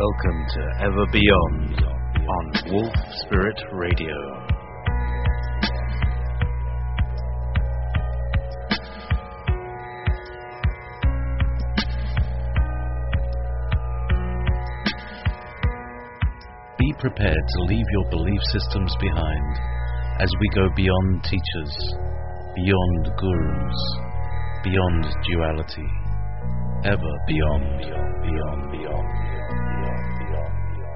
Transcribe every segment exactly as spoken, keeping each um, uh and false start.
Welcome to Ever Beyond on Wolf Spirit Radio. Be prepared to leave your belief systems behind as we go beyond teachers, beyond gurus, beyond duality, ever beyond, beyond, beyond, beyond, beyond, beyond, beyond, beyond.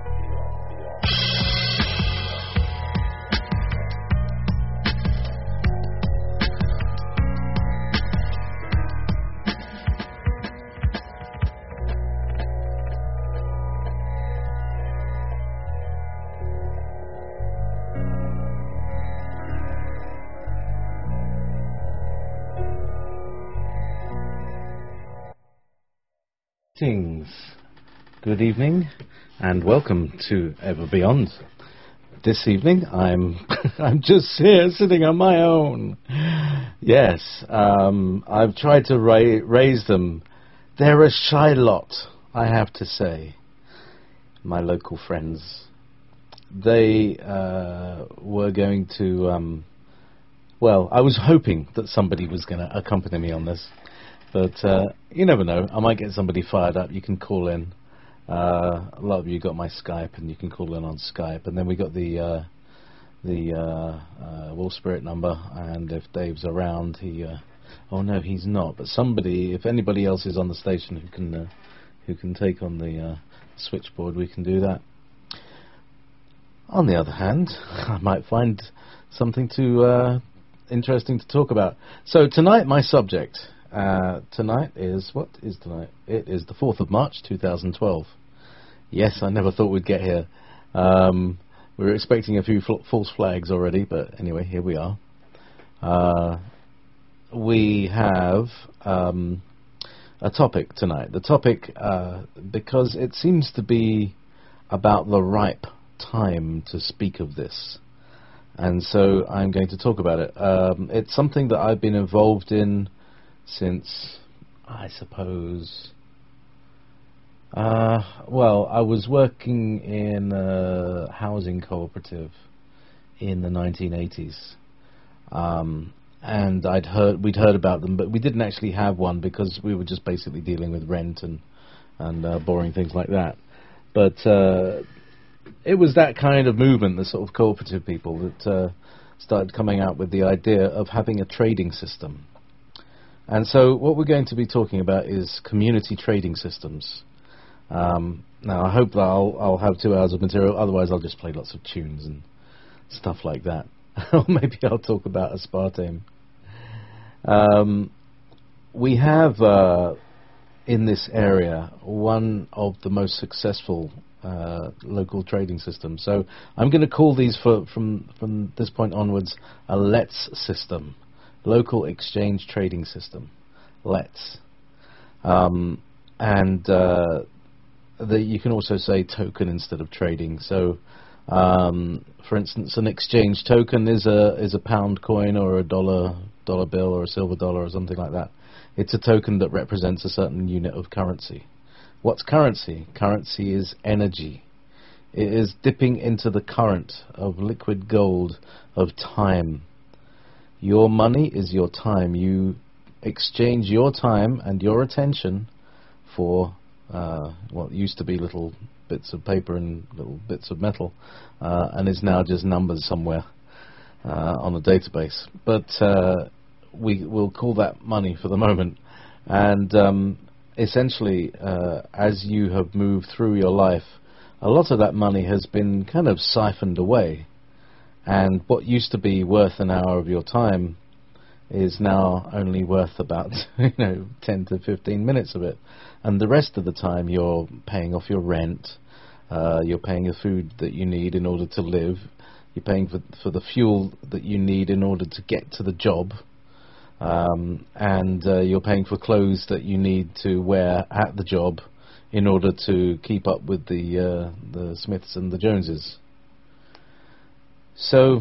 Greetings. Good evening and welcome to Ever Beyond. This evening I'm I'm just here sitting on my own. Yes, um, I've tried to ra- raise them. They're a shy lot, I have to say. My local friends. They uh, were going to, um, well, I was hoping that somebody was going to accompany me on this. But uh, you never know. I might get somebody fired up. You can call in. Uh, a lot of you got my Skype, and you can call in on Skype. And then we got the uh, the uh, uh, Wolf Spirit number. And if Dave's around, he. Uh, oh no, he's not. But somebody, if anybody else is on the station who can uh, who can take on the uh, switchboard, we can do that. On the other hand, I might find something to uh, interesting to talk about. So tonight, my subject. Uh, tonight is, what is tonight? It is the fourth of March two thousand twelve. Yes, I never thought we'd get here. Um, we were expecting a few fl- false flags already, but anyway, here we are. Uh, we have um, a topic tonight. The topic, uh, because it seems to be about the ripe time to speak of this. And so I'm going to talk about it. Um, it's something that I've been involved in since, I suppose, uh, well, I was working in a housing cooperative in the nineteen eighties, um, and I'd heard we'd heard about them, but we didn't actually have one because we were just basically dealing with rent and and uh, boring things like that. But uh, it was that kind of movement, the sort of cooperative people, that uh, started coming out with the idea of having a trading system. And so what we're going to be talking about is community trading systems. Um, now, I hope that I'll, I'll have two hours of material. Otherwise, I'll just play lots of tunes and stuff like that. Or maybe I'll talk about aspartame. Um, we have, uh, in this area, one of the most successful uh, local trading systems. So I'm going to call these, for, from, from this point onwards, a LETS system. Local Exchange Trading System, LETS. Um, and uh, the, you can also say token instead of trading. So, um, for instance, an exchange token is a is a pound coin or a dollar dollar bill or a silver dollar or something like that. It's a token that represents a certain unit of currency. What's currency? Currency is energy. It is dipping into the current of liquid gold of time. Your money is your time. You exchange your time and your attention for uh, what used to be little bits of paper and little bits of metal, uh, and is now just numbers somewhere uh, on a database. But uh, we will call that money for the moment. And um, essentially, uh, as you have moved through your life, a lot of that money has been kind of siphoned away. And what used to be worth an hour of your time is now only worth about, you know, ten to fifteen minutes of it. And the rest of the time you're paying off your rent, uh, you're paying the food that you need in order to live, you're paying for, for the fuel that you need in order to get to the job, um, and uh, you're paying for clothes that you need to wear at the job in order to keep up with the uh, the Smiths and the Joneses. So,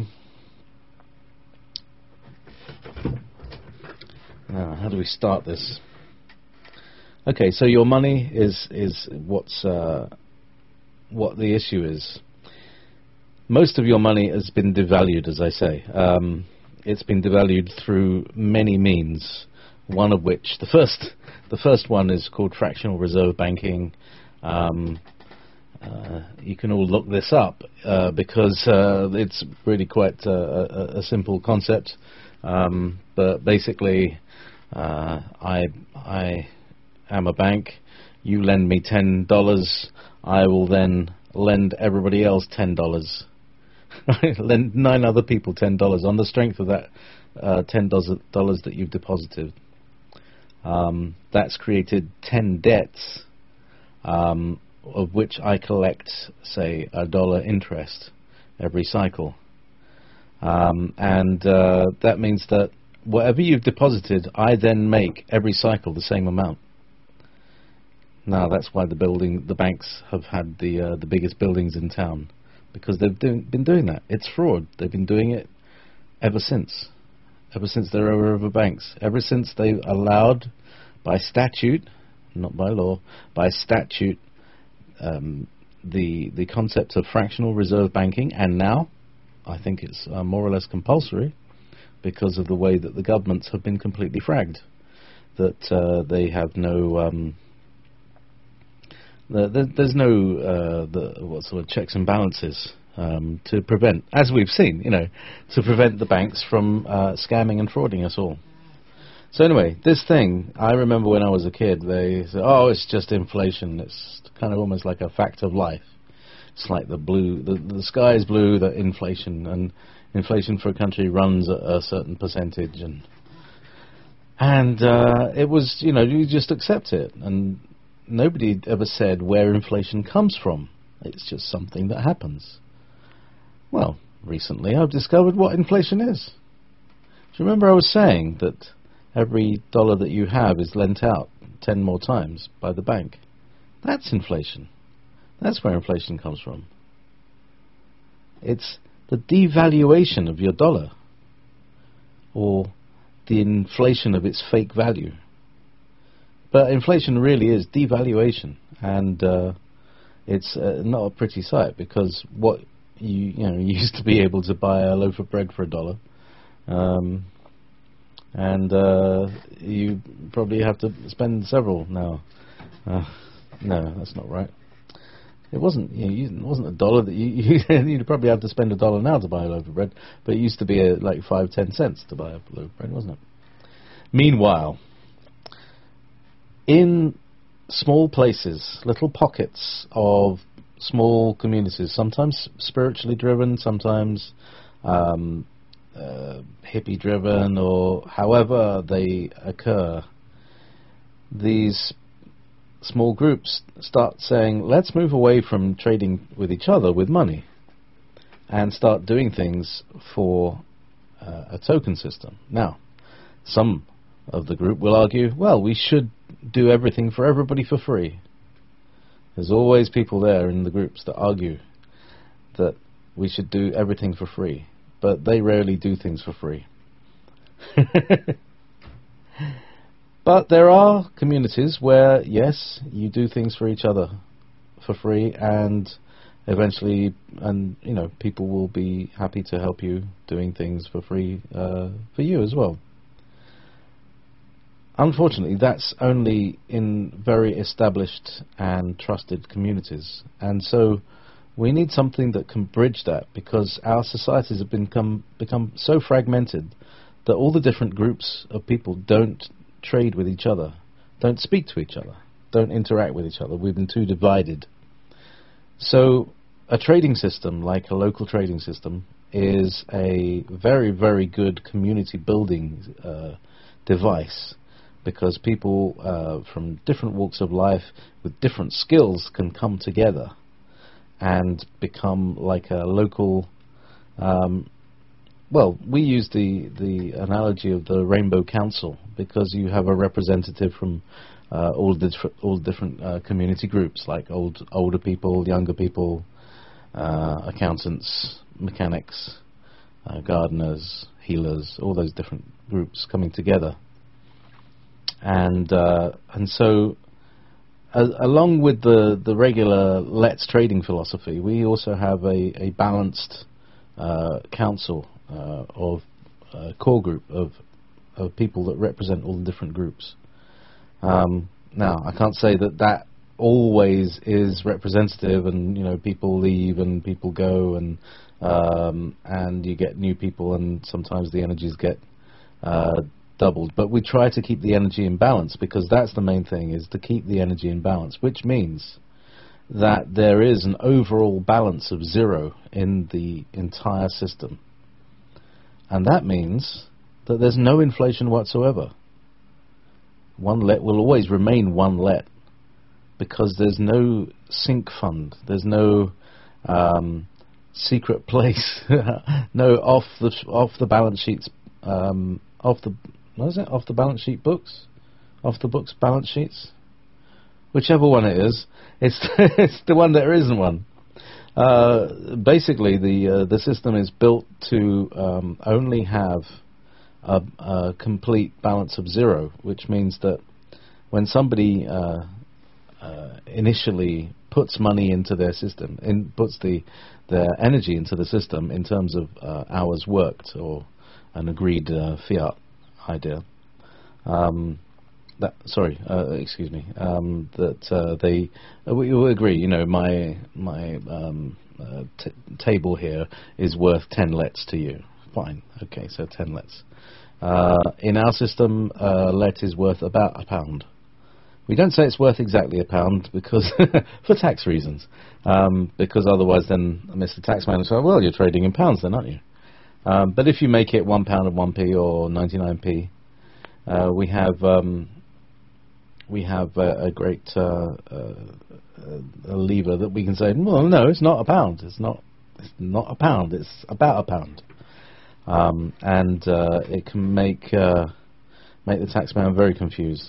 now, how do we start this? Okay, so your money is is what's uh, what the issue is. Most of your money has been devalued, as I say. Um, it's been devalued through many means. One of which, the first, the first one is called fractional reserve banking. Um, uh, you can all look this up uh, because uh, it's really quite uh, a, a simple concept. Um, but basically, uh, I I am a bank. You lend me ten dollars. I will then lend everybody else ten dollars. Lend nine other people ten dollars on the strength of that uh, ten dollars that you've deposited. Um, that's created ten debts, um, of which I collect, say, a dollar interest every cycle. Um, and uh, that means that whatever you've deposited, I then make every cycle the same amount. Now that's why the building, the banks have had the uh, the biggest buildings in town, because they've do been doing that. It's fraud. They've been doing it ever since. Ever since there were ever banks. Ever since they allowed, by statute, not by law, by statute, um, the the concept of fractional reserve banking, and now I think it's uh, more or less compulsory because of the way that the governments have been completely fragged. That uh, they have no, um, the, the, there's no uh, the what sort of checks and balances um, to prevent, as we've seen, you know, to prevent the banks from uh, scamming and frauding us all. So anyway, this thing, I remember when I was a kid, they said, oh, it's just inflation. It's kind of almost like a fact of life. It's like the blue, the, the sky is blue, the inflation, and inflation for a country runs at a certain percentage, and and uh, it was, you know, you just accept it, and nobody ever said where inflation comes from. It's just something that happens. Well, recently I've discovered what inflation is. Do you remember I was saying that every dollar that you have is lent out ten more times by the bank? That's inflation. That's where inflation comes from. It's the devaluation of your dollar, or the inflation of its fake value. But inflation really is devaluation, and uh, it's uh, not a pretty sight, because what you you know you used to be able to buy a loaf of bread for a dollar, um, and uh, you probably have to spend several now. Uh, no, that's not right. It wasn't. You know, you, it wasn't a dollar that you, you you'd probably have to spend a dollar now to buy a loaf of bread, but it used to be a, like five, ten cents to buy a loaf of bread, wasn't it? Meanwhile, in small places, little pockets of small communities, sometimes spiritually driven, sometimes um, uh, hippie driven, or however they occur, these small groups start saying, let's move away from trading with each other with money and start doing things for uh, a token system. Now, some of the group will argue, well, we should do everything for everybody for free. There's always people there in the groups that argue that we should do everything for free, but they rarely do things for free. But there are communities where, yes, you do things for each other for free, and eventually, and you know, people will be happy to help you doing things for free uh, for you as well. Unfortunately, that's only in very established and trusted communities, and so we need something that can bridge that, because our societies have become become so fragmented that all the different groups of people don't trade with each other, don't speak to each other, don't interact with each other. We've been too divided. So a trading system, like a local trading system, is a very, very good community building uh, device, because people uh, from different walks of life with different skills can come together and become like a local um, well, we use the, the analogy of the Rainbow Council, because you have a representative from uh, all the all different uh, community groups, like old older people, younger people, uh, accountants, mechanics, uh, gardeners, healers, all those different groups coming together, and uh, and so as, along with the the regular Let's trading philosophy, we also have a a balanced uh, council uh, of uh, core group of of people that represent all the different groups. Um, now, I can't say that that always is representative, and you know, people leave and people go, and um, and you get new people, and sometimes the energies get uh, doubled. But we try to keep the energy in balance, because that's the main thing, is to keep the energy in balance, which means that there is an overall balance of zero in the entire system, and that means that there's no inflation whatsoever. One let will always remain one let, because there's no sink fund, there's no um, secret place, no off the off the balance sheets, um, off the what is it? Off the balance sheet books, off the books balance sheets, whichever one it is. It's it's the one that there isn't one. Uh, basically, the uh, the system is built to um, only have A, a complete balance of zero, which means that when somebody uh, uh, initially puts money into their system, in, puts the their energy into the system in terms of uh, hours worked or an agreed uh, fiat idea, um, that sorry, uh, excuse me, um, that uh, they uh, we will agree. You know, my my um, uh, t table here is worth ten lets to you. Fine, okay, so ten lets. Uh, in our system, uh, let is worth about a pound. We don't say it's worth exactly a pound because for tax reasons, um, because otherwise then Mister Taxman will say, well, you're trading in pounds then, aren't you? Um, but if you make it one pound and one p or ninety-nine p, uh, we have um, we have a, a great uh, uh, a lever that we can say, well, no, it's not a pound. It's not. It's not a pound. It's about a pound. Um, and uh, it can make uh, make the taxman very confused.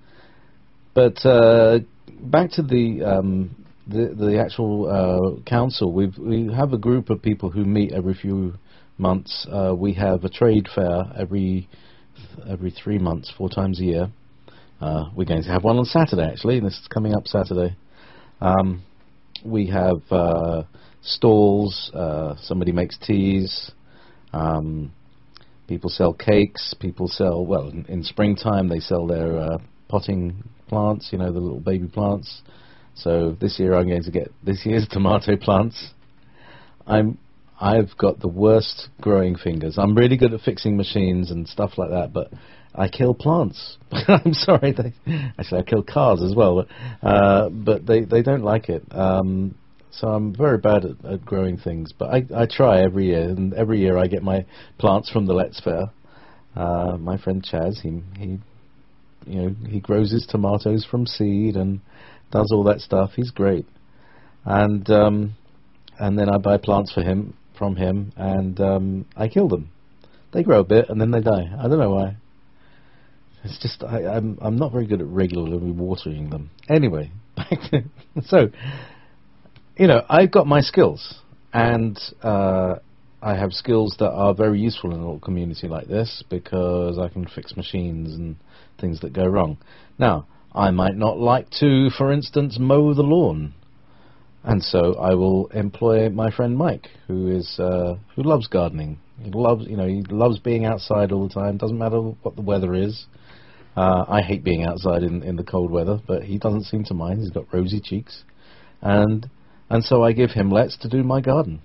But uh, back to the um, the, the actual uh, council, we we have a group of people who meet every few months. Uh, we have a trade fair every every three months, four times a year. Uh, we're going to have one on Saturday, actually. This is coming up Saturday. Um, we have uh, stalls. Uh, somebody makes teas. Um, people sell cakes, people sell, well, in, in springtime they sell their uh, potting plants, you know, the little baby plants. So this year I'm going to get this year's tomato plants. I'm, I've got the worst growing fingers. I'm really good at fixing machines and stuff like that, but I kill plants. I'm sorry, they, actually I kill cars as well, but, uh, but they, they don't like it. Um, So I'm very bad at, at growing things, but I, I try every year, and every year I get my plants from the Let's Fair. Uh, my friend Chaz, he he, you know, he grows his tomatoes from seed and does all that stuff. He's great, and um, and then I buy plants for him from him, and um, I kill them. They grow a bit and then they die. I don't know why. It's just I, I'm I'm not very good at regularly watering them. Anyway, back to, so. You know, I've got my skills, and uh, I have skills that are very useful in a little community like this, because I can fix machines and things that go wrong. Now, I might not like to, for instance, mow the lawn, and so I will employ my friend Mike, who is uh, who loves gardening. He loves, you know, he loves being outside all the time. Doesn't matter what the weather is. Uh, I hate being outside in in the cold weather, but he doesn't seem to mind. He's got rosy cheeks, and And so I give him lets to do my garden.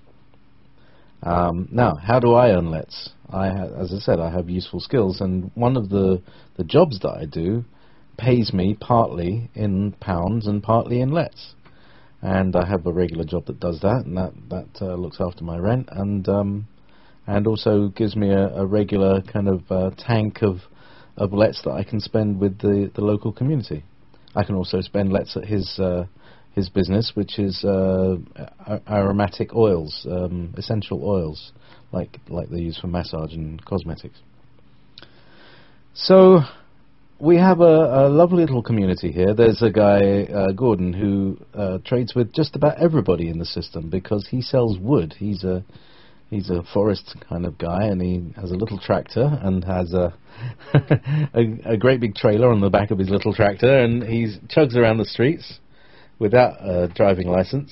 Um, now, how do I earn lets? I ha as I said, I have useful skills, and one of the, the jobs that I do pays me partly in pounds and partly in lets. And I have a regular job that does that, and that, that uh, looks after my rent, and um, and also gives me a, a regular kind of uh, tank of, of lets that I can spend with the, the local community. I can also spend lets at his... Uh, his business, which is uh, aromatic oils, um, essential oils, like like they use for massage and cosmetics. So we have a, a lovely little community here. There's a guy, uh, Gordon, who uh, trades with just about everybody in the system, because he sells wood. He's a He's a forest kind of guy, and he has a little tractor and has a, a a great big trailer on the back of his little tractor, and he chugs around the streets without a driving license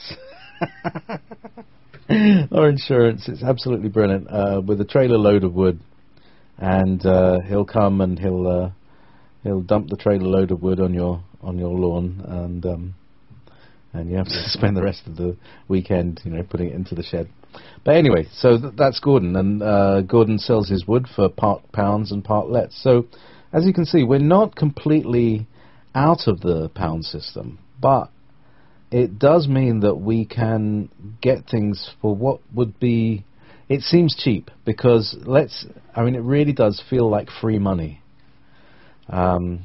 or insurance. It's absolutely brilliant, uh, with a trailer load of wood, and uh, he'll come and he'll uh, he'll dump the trailer load of wood on your on your lawn, and um, and you have to spend the rest of the weekend, you know, putting it into the shed. But anyway, so th that's Gordon, and uh, Gordon sells his wood for part pounds and part lets. So, as you can see, we're not completely out of the pound system, but it does mean that we can get things for what would be, it seems cheap, because let's, I mean, it really does feel like free money. Um,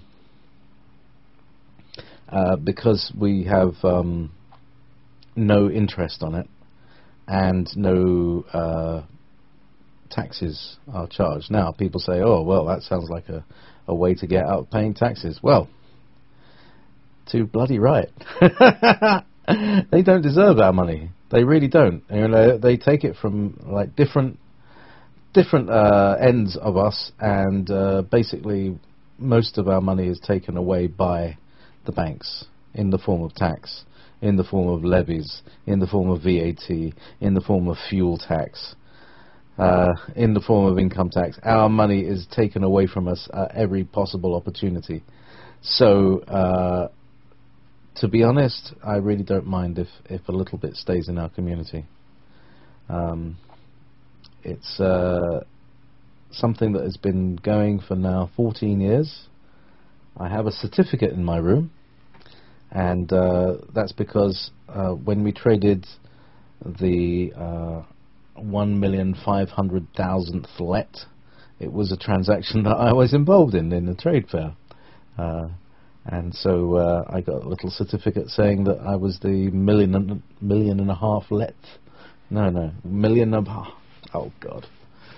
uh, because we have um, no interest on it, and no uh, taxes are charged. Now, people say, oh, well, that sounds like a, a way to get out of paying taxes. Well, too bloody right. They don't deserve our money. They really don't. You know, they take it from like different different uh, ends of us, and uh, basically most of our money is taken away by the banks in the form of tax, in the form of levies, in the form of V A T, in the form of fuel tax, uh, in the form of income tax. Our money is taken away from us at every possible opportunity. So, uh, to be honest, I really don't mind if, if a little bit stays in our community. Um, it's uh, something that has been going for now fourteen years. I have a certificate in my room, and uh, that's because uh, when we traded the uh, one million five hundred thousandth let, it was a transaction that I was involved in in the trade fair, uh, and so uh, I got a little certificate saying that I was the million and, million and a half let. No, no, million and a half. Oh God.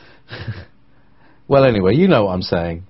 Well, anyway, you know what I'm saying.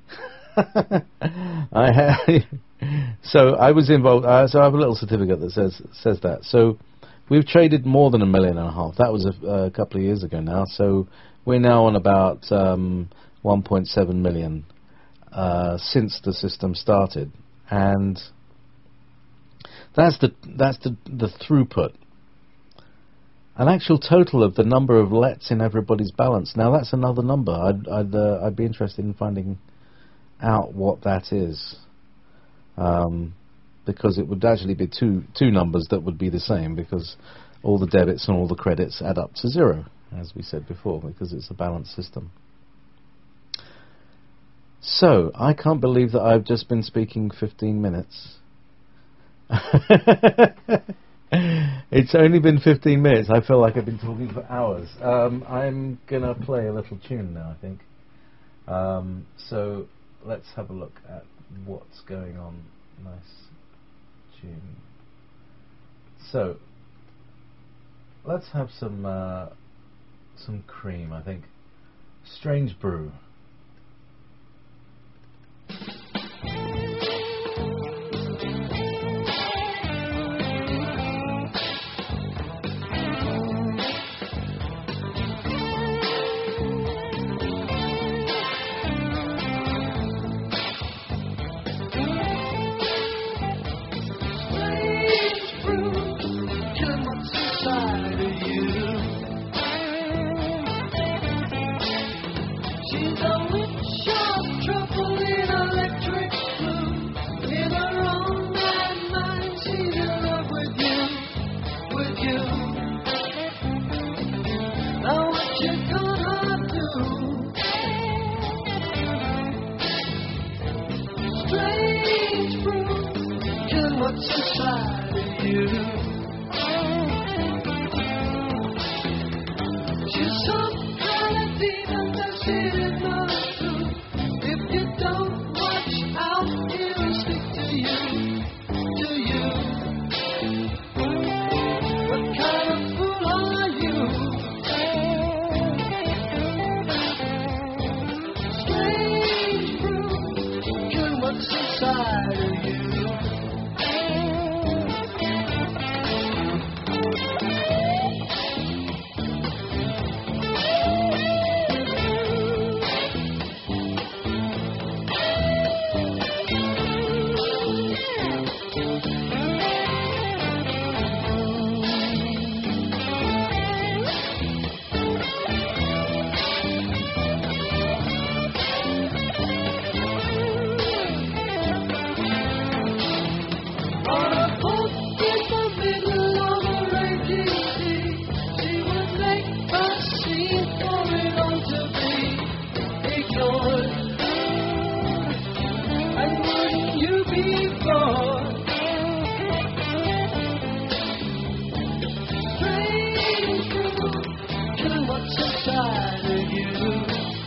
I have so I was involved. Uh, so I have a little certificate that says says that. So we've traded more than a million and a half. That was a, a couple of years ago now. So we're now on about um, one point seven million uh, since the system started, and that's the that's the the throughput. An actual total of the number of lets in everybody's balance. Now that's another number. I'd I'd, uh, I'd be interested in finding out what that is, um, because it would actually be two two numbers that would be the same, because all the debits and all the credits add up to zero, as we said before, because it's a balanced system. So I can't believe that I've just been speaking fifteen minutes. It's only been fifteen minutes. I feel like I've been talking for hours. Um, I'm gonna play a little tune now, I think. Um, so let's have a look at what's going on. Nice tune. So let's have some uh, some cream, I think. Strange Brew. Feeling what's inside of you.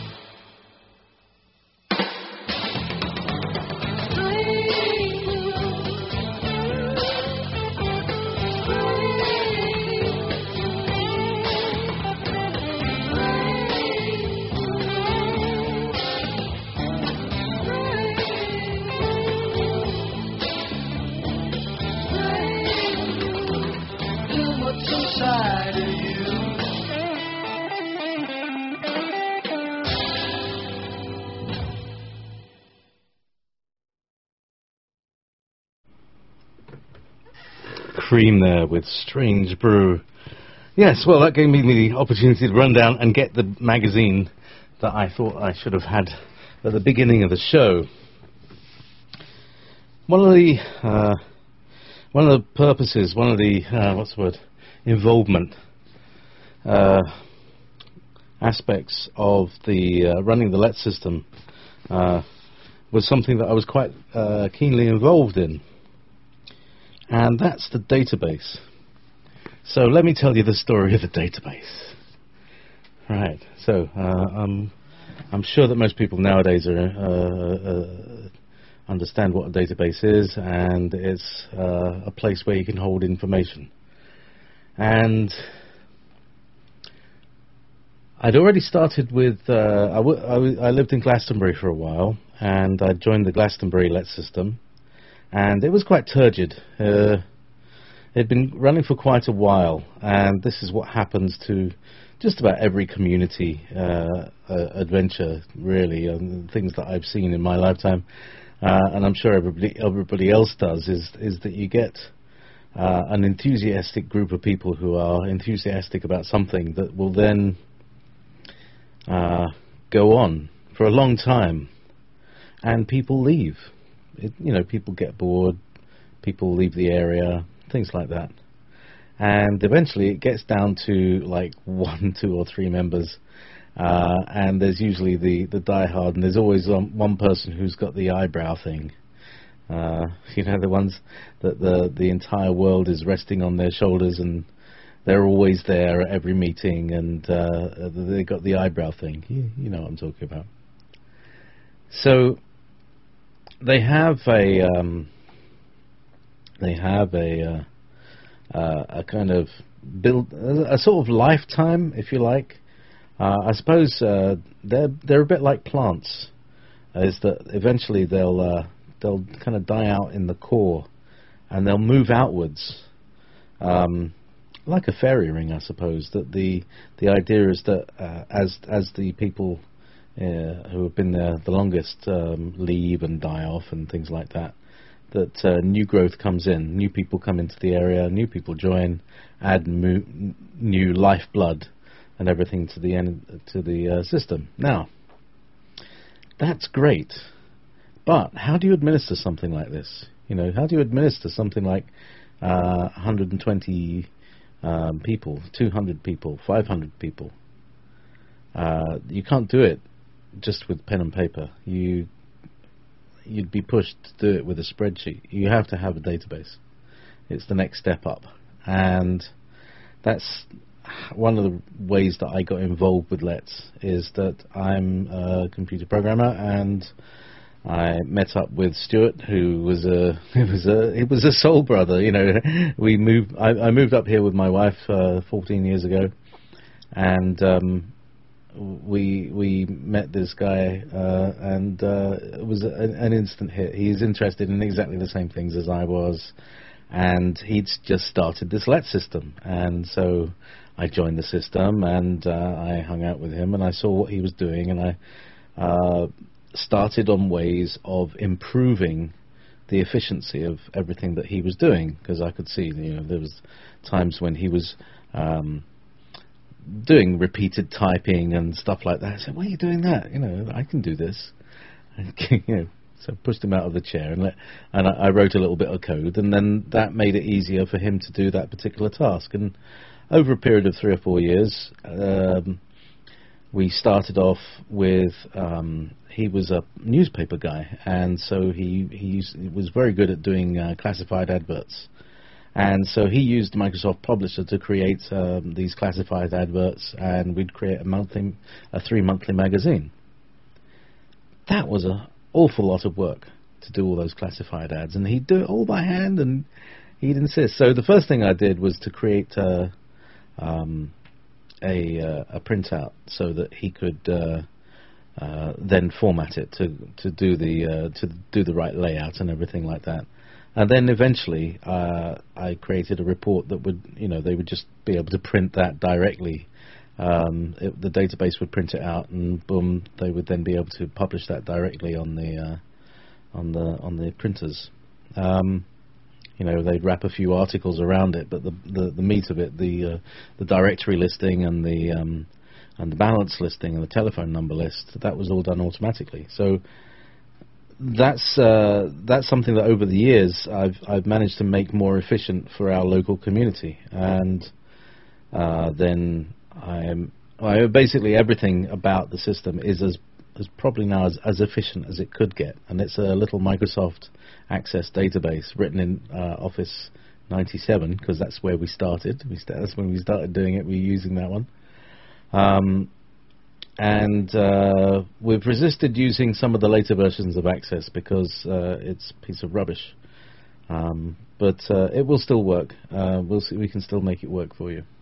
Inside of you. Cream there with Strange Brew. Yes, well, that gave me the opportunity to run down and get the magazine that I thought I should have had at the beginning of the show. One of the uh, one of the purposes, one of the uh, what's the word, involvement uh, aspects of the uh, running the L E T system uh, was something that I was quite uh, keenly involved in, and that's the database. So let me tell you the story of the database. Right. So uh, um, I'm sure that most people nowadays are uh, uh, understand what a database is, and it's uh, a place where you can hold information. And I'd already started with, uh, I, w I, w I lived in Glastonbury for a while, and I joined the Glastonbury L E T system, and it was quite turgid. Uh, it'd been running for quite a while, and this is what happens to just about every community uh, uh, adventure, really, and things that I've seen in my lifetime, uh, and I'm sure everybody, everybody else does, is, is that you get Uh, an enthusiastic group of people who are enthusiastic about something that will then uh, go on for a long time, and people leave. It, you know, people get bored, people leave the area, things like that, and eventually it gets down to like one, two, or three members, uh, and there's usually the the diehard, and there's always um, one person who's got the eyebrow thing. Uh, you know, the ones that the the entire world is resting on their shoulders, and they're always there at every meeting, and uh, they got the eyebrow thing. You, you know what I'm talking about. So they have a um, they have a uh, uh, a kind of build a sort of lifetime, if you like. Uh, I suppose uh, they're they're a bit like plants, is that eventually they'll uh, they'll kind of die out in the core, and they'll move outwards, um, like a fairy ring, I suppose. That the the idea is that uh, as as the people uh, who have been there the longest um, leave and die off and things like that, that uh, new growth comes in, new people come into the area, new people join, add mo new lifeblood and everything to the end to the uh, system. Now, that's great. But how do you administer something like this? You know, how do you administer something like uh, one hundred twenty um, people, two hundred people, five hundred people? Uh, you can't do it just with pen and paper. You, you'd be pushed to do it with a spreadsheet. You have to have a database. It's the next step up. And that's one of the ways that I got involved with L E T S, is that I'm a computer programmer, and I met up with Stuart, who was a it was a it was a soul brother. You know, we moved. I, I moved up here with my wife uh, fourteen years ago, and um, we we met this guy, uh, and uh, it was a, an instant hit. He's interested in exactly the same things as I was, and he'd just started this L E T system, and so I joined the system, and uh, I hung out with him, and I saw what he was doing, and I. Uh, started on ways of improving the efficiency of everything that he was doing, because I could see, you know, there was times when he was um, doing repeated typing and stuff like that. I said, "Why are you doing that? You know, I can do this." And, you know, so I pushed him out of the chair, and let, and I, I wrote a little bit of code, and then that made it easier for him to do that particular task. And over a period of three or four years, um, we started off with. Um, He was a newspaper guy, and so he he, used, he was very good at doing uh, classified adverts. And so he used Microsoft Publisher to create um, these classified adverts, and we'd create a monthly, a three-monthly magazine. That was an awful lot of work to do all those classified ads, and he'd do it all by hand, and he'd insist. So the first thing I did was to create uh, um, a, uh, a printout so that he could uh, uh, then format it to to do the uh, to do the right layout and everything like that. And then eventually, uh, I created a report that would, you know, they would just be able to print that directly. Um, it, the database would print it out, and boom, they would then be able to publish that directly on the uh, on the on the printers. Um, you know, they'd wrap a few articles around it, but the the, the meat of it, the uh, the directory listing and the um, and the balance listing and the telephone number list, that was all done automatically. So that's uh, that's something that over the years I've I've managed to make more efficient for our local community, and uh, then I'm well, basically everything about the system is as is probably now as, as efficient as it could get, and it's a little Microsoft Access database written in uh, Office ninety-seven, because that's where we started. We st that's when we started doing it. We were using that one. Um, And uh, we've resisted using some of the later versions of Access because uh, it's a piece of rubbish. Um, but uh, it will still work. Uh, we'll see. We can still make it work for you.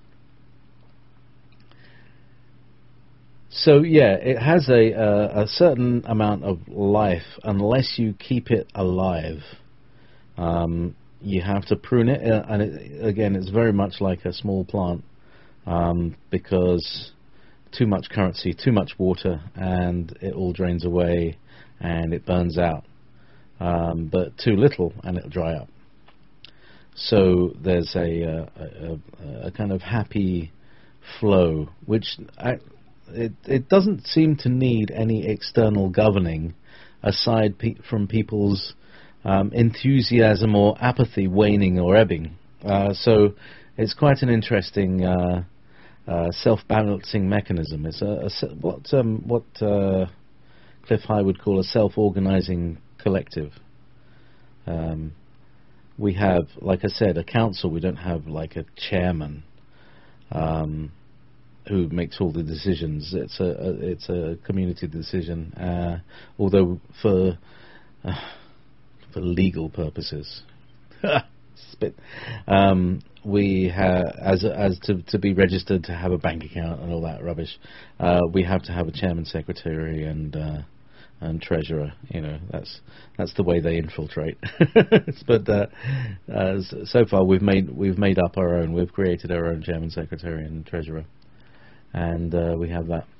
So yeah, it has a, a, a certain amount of life unless you keep it alive. Um, you have to prune it, uh, and it, again, it's very much like a small plant um, because too much currency, too much water, and it all drains away and it burns out. Um, but too little and it'll dry up. So there's a, uh, a, a kind of happy flow, which I, it, it doesn't seem to need any external governing aside pe from people's um, enthusiasm or apathy waning or ebbing. Uh, so it's quite an interesting uh, Uh, self-balancing mechanism. It's a, a what um, what uh, Cliff High would call a self-organizing collective. Um, we have, like I said, a council. We don't have like a chairman um, who makes all the decisions. It's a, a it's a community decision. Uh, although for uh, for legal purposes, spit. Um, we have, as as to to be registered to have a bank account and all that rubbish, uh, we have to have a chairman, secretary, and uh, and treasurer. You know, that's that's the way they infiltrate. But uh, uh, so far we've made we've made up our own. We've created our own chairman, secretary, and treasurer, and uh, we have that.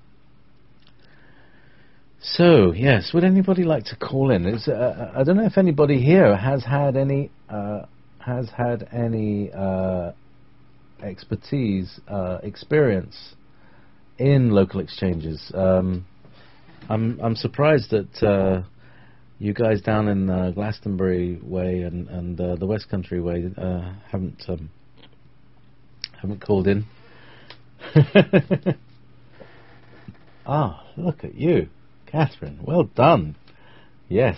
So yes, would anybody like to call in? It's, uh, I don't know if anybody here has had any. Uh, has had any uh, expertise, uh, experience in local exchanges. Um, I'm I'm surprised that uh, you guys down in uh, Glastonbury way and and uh, the West Country way uh, haven't um, haven't called in. Ah, look at you, Catherine. Well done. Yes.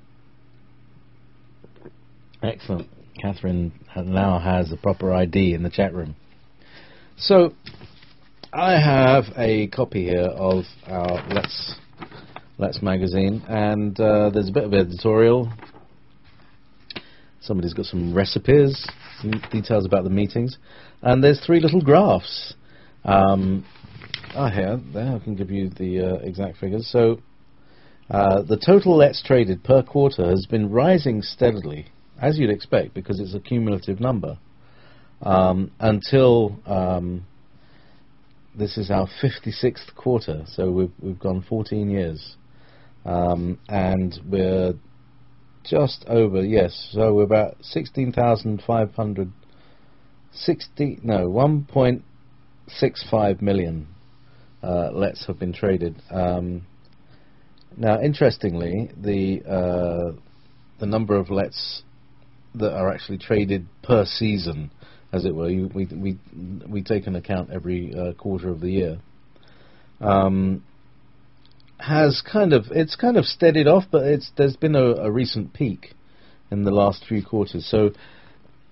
Excellent. Catherine now has a proper I D in the chat room. So, I have a copy here of our Let's Let's magazine, and uh, there's a bit of editorial. Somebody's got some recipes, some details about the meetings, and there's three little graphs. Um, ah, here, there, I can give you the uh, exact figures. So, uh, the total Let's traded per quarter has been rising steadily, as you'd expect, because it's a cumulative number, um, until um, this is our fifty-sixth quarter, so we've, we've gone fourteen years, um, and we're just over, yes, so we're about sixteen thousand five hundred, sixty, no, one point six five million uh, Let's have been traded. Um, now, interestingly, the, uh, the number of Let's that are actually traded per season, as it were. We we we take an account every uh, quarter of the year. Um, has kind of it's kind of steadied off, but it's there's been a, a recent peak in the last few quarters. So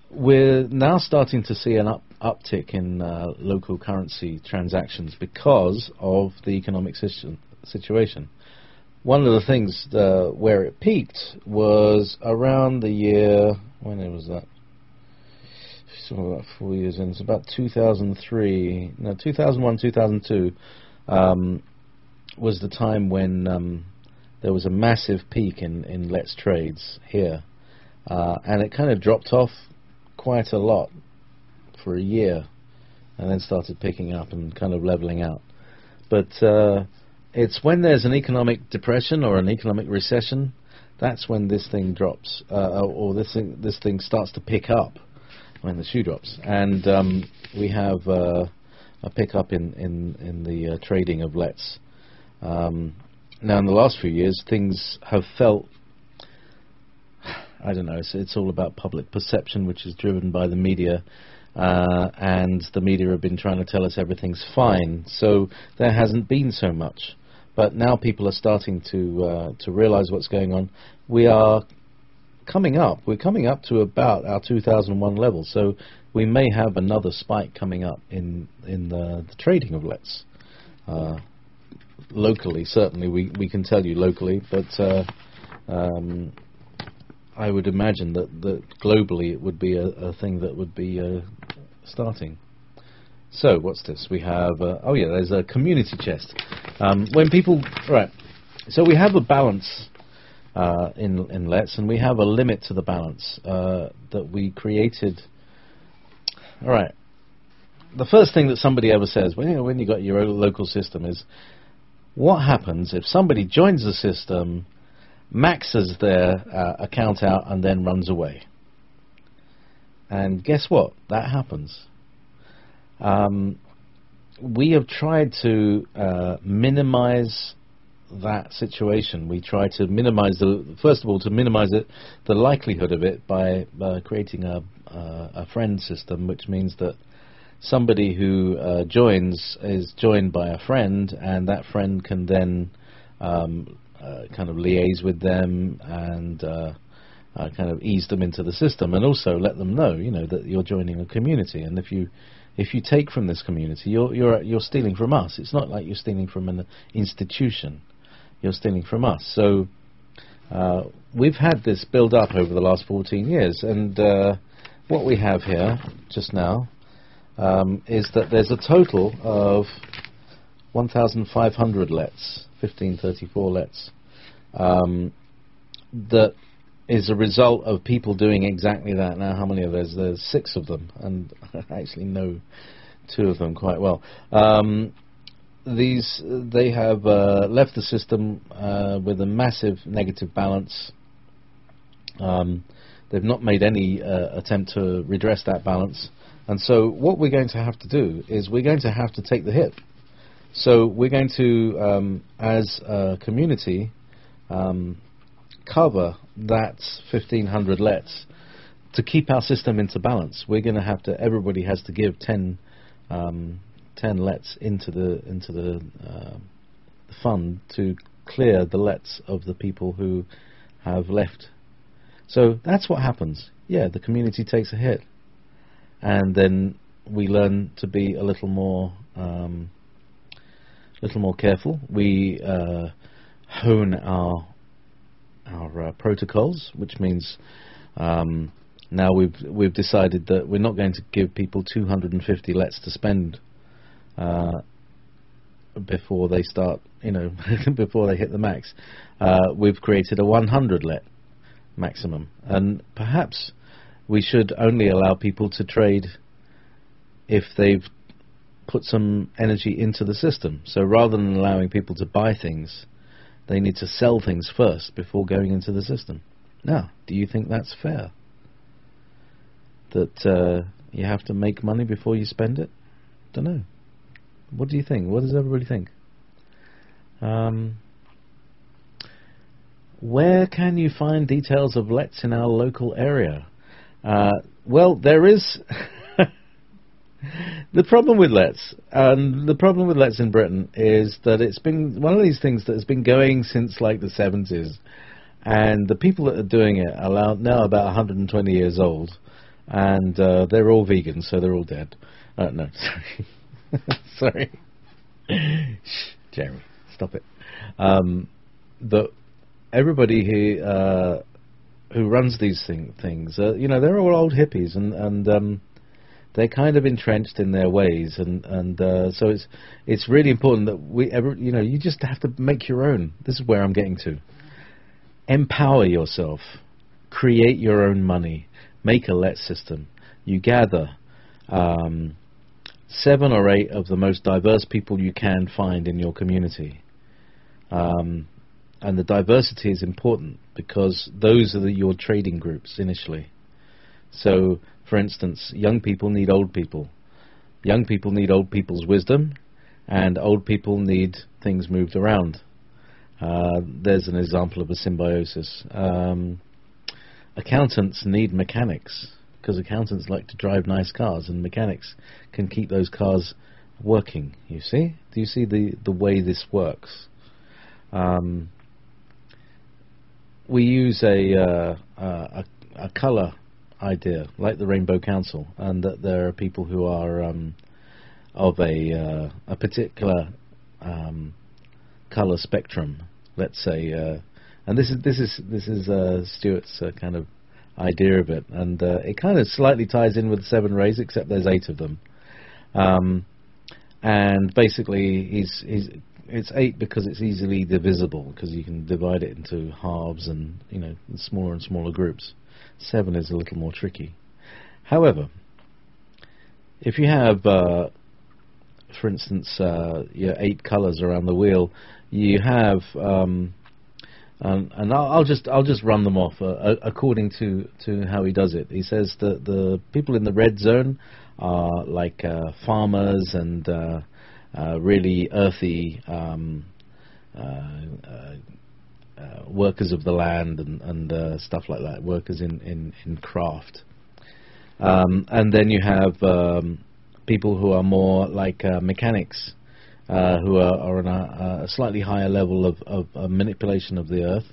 we're now starting to see an up, uptick in uh, local currency transactions because of the economic situ- situation. One of the things uh, where it peaked was around the year, when was that? So about four years in, it's about two thousand three, no, two thousand one, two thousand two, um, was the time when um, there was a massive peak in, in Let's Trades here. Uh, and it kind of dropped off quite a lot for a year and then started picking up and kind of leveling out. But uh, it's when there's an economic depression or an economic recession, that's when this thing drops, uh, or this thing, this thing starts to pick up, when the shoe drops. And um, we have uh, a pickup in, in, in the uh, trading of Let's. Um, now, in the last few years, things have felt, I don't know, it's, it's all about public perception, which is driven by the media, uh, and the media have been trying to tell us everything's fine, so there hasn't been so much. But now people are starting to uh, to realize what's going on. We are coming up, we're coming up to about our two thousand one level, so we may have another spike coming up in, in the, the trading of Let's. Uh, locally, certainly, we, we can tell you locally, but uh, um, I would imagine that, that globally it would be a, a thing that would be uh, starting. So, what's this? We have, uh, oh yeah, there's a community chest. Um, when people, right, so we have a balance uh, in, in Let's, and we have a limit to the balance uh, that we created. All right, the first thing that somebody ever says when you, when you got your own local system is, what happens if somebody joins the system, maxes their uh, account out, and then runs away? And guess what? That happens. Um, we have tried to uh, minimize that situation. We try to minimize the, first of all, to minimize it, the likelihood of it by uh, creating a, uh, a friend system, which means that somebody who uh, joins is joined by a friend, and that friend can then um, uh, kind of liaise with them and uh, uh, kind of ease them into the system, and also let them know, you know, that you're joining a community. And if you if you take from this community, you're you're you're stealing from us. It's not like you're stealing from an institution. You're stealing from us. So uh, we've had this build up over the last fourteen years, and uh, what we have here just now um, is that there's a total of one thousand five hundred Let's, fifteen thirty-four Let's, um, that is a result of people doing exactly that. Now, how many of those? There's six of them, and I actually know two of them quite well. Um, these they have uh, left the system uh, with a massive negative balance. Um, they've not made any uh, attempt to redress that balance, and so what we're going to have to do is we're going to have to take the hit. So we're going to, um, as a community, um, cover that fifteen hundred Let's to keep our system into balance. We're going to have to. Everybody has to give ten, um, ten Let's into the into the, uh, the fund to clear the Let's of the people who have left. So that's what happens. Yeah, the community takes a hit, and then we learn to be a little more, um, little more careful. We uh, hone our our uh, protocols, which means um, now we've we've decided that we're not going to give people two hundred fifty Let's to spend uh, before they start, you know, before they hit the max. Uh, we've created a one hundred Let maximum, and perhaps we should only allow people to trade if they've put some energy into the system. So rather than allowing people to buy things, they need to sell things first before going into the system. Now, do you think that's fair? That uh, you have to make money before you spend it? Don't know. What do you think? What does everybody think? Um, where can you find details of Let's in our local area? Uh, well, there is... The problem with Let's, and the problem with Let's in Britain, is that it's been one of these things that has been going since like the seventies, and the people that are doing it are now about one hundred twenty years old, and uh, they're all vegan, so they're all dead. Uh, no, sorry, sorry, Shh, Jeremy, stop it. Um, the everybody who uh, who runs these thing, things, uh, you know, they're all old hippies, and and um, they're kind of entrenched in their ways, and and uh, so it's it's really important that we ever, you know, you just have to make your own. This is where I'm getting to. Empower yourself, create your own money, make a let system. You gather um, seven or eight of the most diverse people you can find in your community, um, and the diversity is important because those are the, your trading groups initially. So, for instance, young people need old people. Young people need old people's wisdom, and old people need things moved around. Uh, there's an example of a symbiosis. Um, accountants need mechanics, because accountants like to drive nice cars, and mechanics can keep those cars working, you see? Do you see the, the way this works? Um, we use a, uh, uh, a, a colour idea, like the Rainbow Council, and that there are people who are um, of a uh, a particular um, color spectrum. Let's say, uh, and this is this is this is uh, Stuart's uh, kind of idea of it, and uh, it kind of slightly ties in with the seven rays, except there's eight of them. Um, and basically, he's he's it's eight because it's easily divisible, because you can divide it into halves and, you know, smaller and smaller groups. Seven is a little more tricky. However, if you have, uh, for instance, uh, your eight colours around the wheel, you have, um, and, and I'll, I'll just I'll just run them off uh, according to to how he does it. He says that the people in the red zone are like uh, farmers and uh, uh, really earthy um, uh, uh, Uh, workers of the land and, and uh, stuff like that, workers in, in, in craft. Um, and then you have um, people who are more like uh, mechanics, uh, who are, are on a, a slightly higher level of, of, of manipulation of the earth.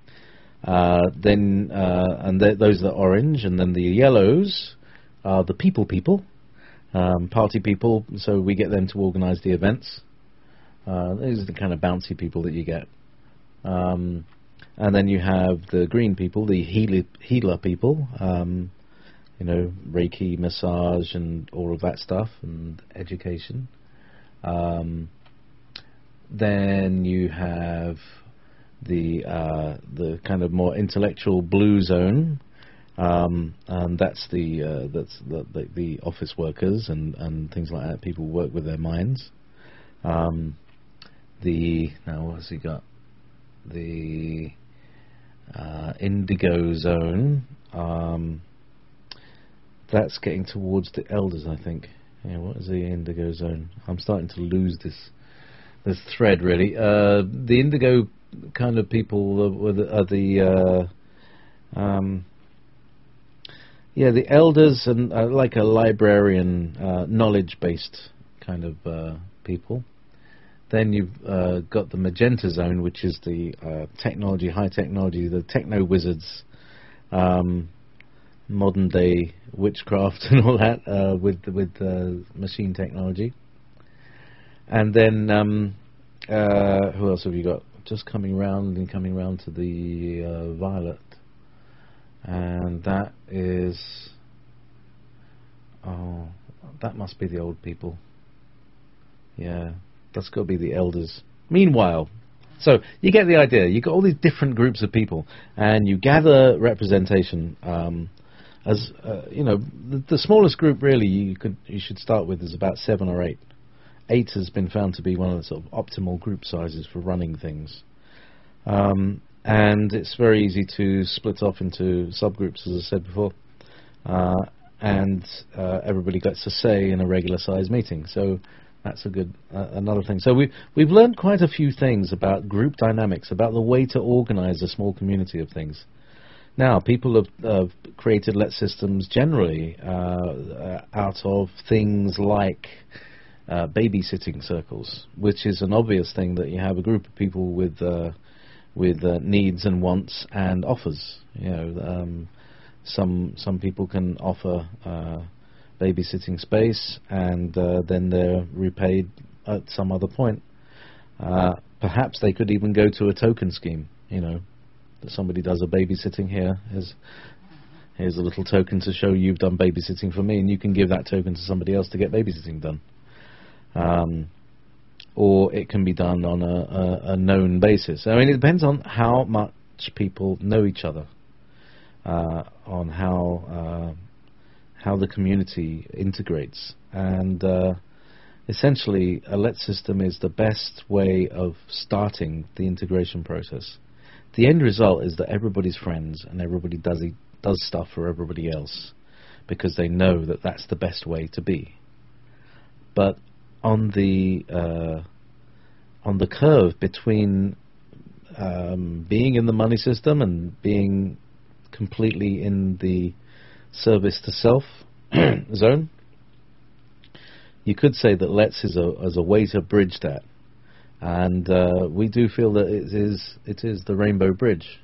Uh, then uh, and th those are orange, and then the yellows are the people people, um, party people, so we get them to organize the events. Uh, these are the kind of bouncy people that you get. Um, and then you have the green people, the healer, healer people, um, you know, Reiki, massage, and all of that stuff, and education. Um, then you have the uh, the kind of more intellectual blue zone, um, and that's the uh, that's the, the, the office workers and, and things like that. People who work with their minds. Um, the now what's he got? The uh, indigo zone, um, that's getting towards the elders, I think. Yeah, what is the indigo zone? I'm starting to lose this this thread, really. Uh, the indigo kind of people are the, are the uh, um, yeah, the elders, and uh, like a librarian, uh, knowledge-based kind of uh, people. Then you've uh, got the magenta zone, which is the uh, technology, high technology, the techno wizards, um, modern day witchcraft and all that uh, with with uh, machine technology. And then um, uh, who else have you got? Just coming round and coming round to the uh, violet, and that is oh, that must be the old people. Yeah. That's got to be the elders. Meanwhile, so you get the idea. You've got all these different groups of people, and you gather representation. Um, as uh, you know, the, the smallest group really you could you should start with is about seven or eight. Eight has been found to be one of the sort of optimal group sizes for running things, um, and it's very easy to split off into subgroups, as I said before, uh, and uh, everybody gets a say in a regular size meeting. So. That's a good uh, another thing. So we we've learned quite a few things about group dynamics, about the way to organize a small community of things. Now, people have uh, created let systems generally uh, uh, out of things like uh, babysitting circles, which is an obvious thing, that you have a group of people with uh, with uh, needs and wants and offers. You know, um, some some people can offer uh, babysitting space, and uh, then they're repaid at some other point. Uh, perhaps they could even go to a token scheme, you know, that somebody does a babysitting here. Here's, here's a little token to show you've done babysitting for me, and you can give that token to somebody else to get babysitting done. Um, or it can be done on a, a, a known basis. I mean, it depends on how much people know each other, uh, on how uh, how the community integrates. And uh, essentially, a Let's system is the best way of starting the integration process. The end result is that everybody's friends and everybody does e does stuff for everybody else because they know that that's the best way to be. But on the uh, on the curve between um, being in the money system and being completely in the service to self zone, you could say that Let's is a as a way to bridge that, and uh, we do feel that it is it is the Rainbow Bridge.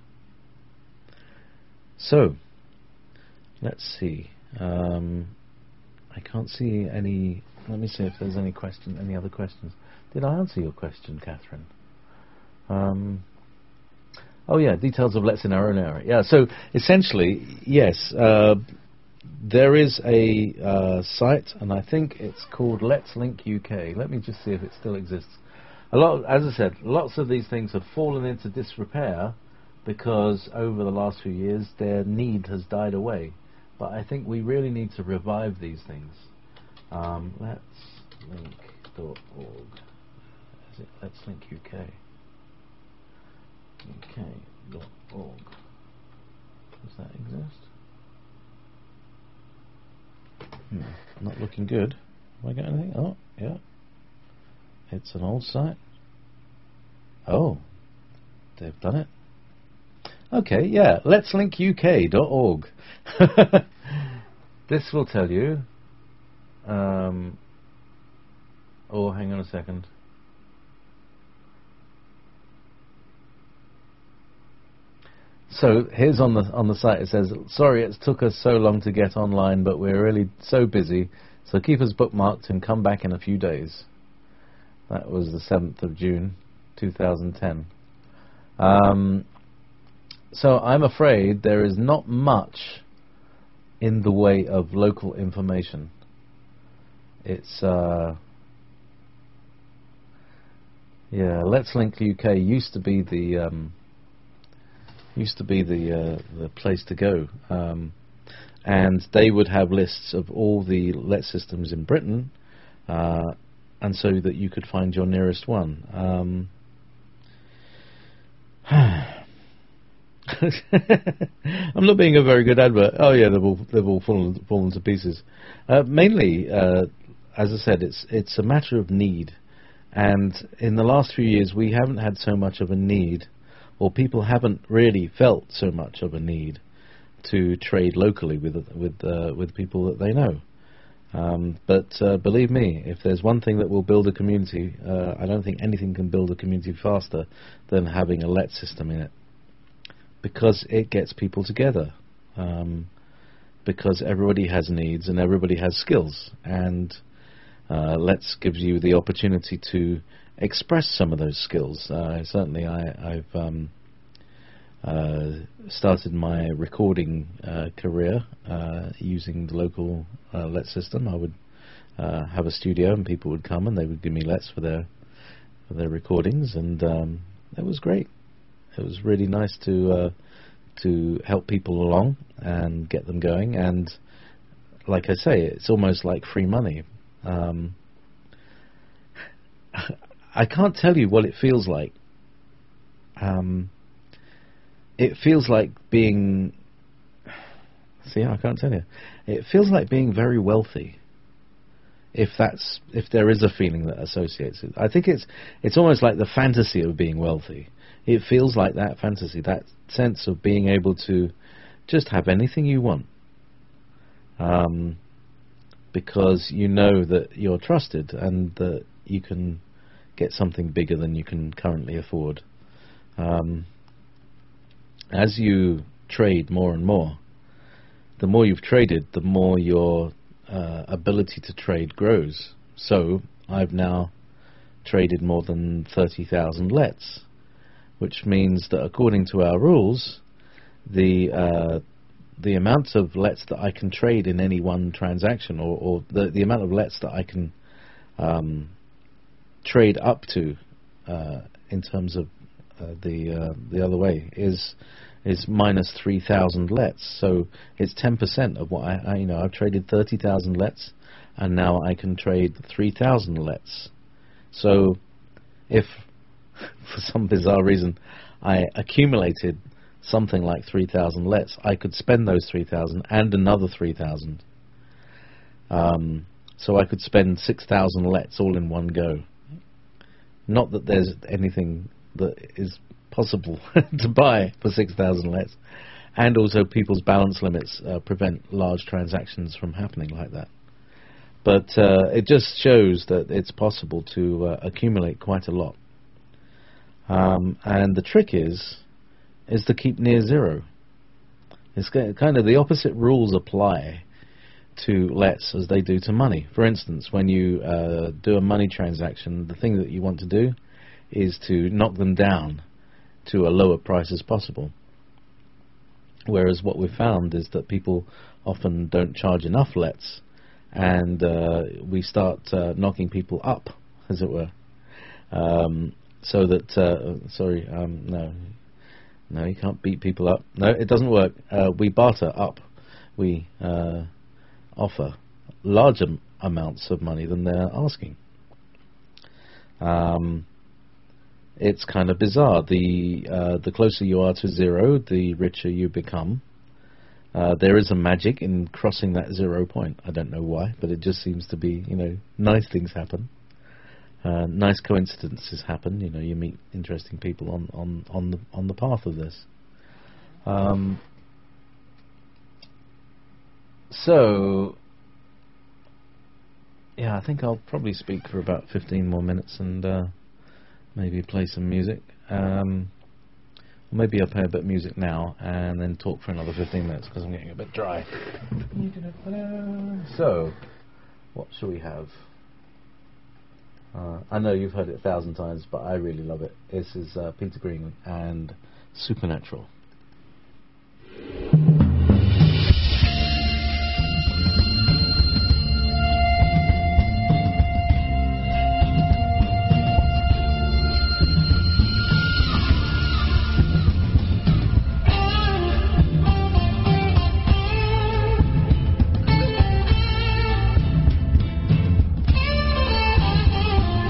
So let's see. Um, I can't see any. Let me see if there's any question, any other questions. Did I answer your question, Catherine? Um, oh yeah, details of Let's in our own area. Yeah, so essentially, yes, uh, there is a uh, site, and I think it's called Let's Link U K. Let me just see if it still exists. A lot, as I said, lots of these things have fallen into disrepair because over the last few years their need has died away. But I think we really need to revive these things. Um, let's link dot org. Is it Let's Link U K? U K dot org. Does that exist? Hmm, not looking good. Have I got anything? Oh, yeah. It's an old site. Oh, they've done it. Okay, yeah. Let's Link U K dot org. This will tell you. Um, oh, hang on a second. So here's on the on the site. It says, "Sorry, it took us so long to get online, but we're really so busy. So keep us bookmarked and come back in a few days." That was the seventh of June, two thousand ten. Um, so I'm afraid there is not much in the way of local information. It's uh, yeah. Let's Link U K used to be the um, used to be the uh, the place to go, um, and they would have lists of all the Let's systems in Britain, uh, and so that you could find your nearest one. Um, I'm not being a very good advert. Oh yeah, they've all they've all fallen fallen to pieces. Uh, mainly, uh, as I said, it's it's a matter of need, and in the last few years we haven't had so much of a need, or people haven't really felt so much of a need to trade locally with with uh, with people that they know. Um, but uh, believe me, if there's one thing that will build a community, uh, I don't think anything can build a community faster than having a Let's system in it, because it gets people together, um, because everybody has needs and everybody has skills, and uh, Let's gives you the opportunity to express some of those skills. Uh, certainly I, I've um, uh, started my recording uh, career uh, using the local uh, Let's system. I would uh, have a studio and people would come and they would give me Let's for their, for their recordings, and um, it was great. It was really nice to uh, to help people along and get them going, and like I say, it's almost like free money. Um, I can't tell you what it feels like. Um, it feels like being... See, I can't tell you. It feels like being very wealthy. If that's if there is a feeling that associates it, I think it's it's almost like the fantasy of being wealthy. It feels like that fantasy, that sense of being able to just have anything you want, um, because you know that you're trusted and that you can get something bigger than you can currently afford. Um, as you trade more and more, the more you've traded, the more your uh, ability to trade grows. So I've now traded more than thirty thousand lets, which means that according to our rules, the uh, the amount of lets that I can trade in any one transaction, or, or the, the amount of lets that I can um, trade up to uh, in terms of uh, the uh, the other way is is minus three thousand lets. So it's ten percent of what I, I you know I've traded thirty thousand lets, and now I can trade three thousand lets. So if for some bizarre reason I accumulated something like three thousand lets, I could spend those three thousand and another three thousand. Um, so I could spend six thousand lets all in one go. Not that there's anything that is possible to buy for six thousand lets, and also people's balance limits uh, prevent large transactions from happening like that. But uh, it just shows that it's possible to uh, accumulate quite a lot. Um, and the trick is is to keep near zero. It's kind of the opposite rules apply to lets as they do to money. For instance, when you uh, do a money transaction, the thing that you want to do is to knock them down to a lower price as possible. Whereas what we've found is that people often don't charge enough lets, and uh, we start uh, knocking people up, as it were. Um, so that, uh, sorry, um, no, no, you can't beat people up. No, it doesn't work. Uh, we barter up. We uh, offer larger amounts of money than they're asking. Um, it's kind of bizarre. The uh, the closer you are to zero, the richer you become. Uh, there is a magic in crossing that zero point. I don't know why, but it just seems to be, you know, nice things happen. Uh, nice coincidences happen. You know, you meet interesting people on on on the on the path of this. Um, so, yeah, I think I'll probably speak for about fifteen more minutes and uh, maybe play some music. Um, Maybe I'll play a bit of music now and then talk for another fifteen minutes because I'm getting a bit dry. So, what shall we have? Uh, I know you've heard it a thousand times, but I really love it. This is uh, Peter Green and Supernatural.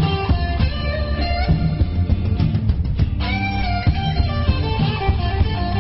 Thank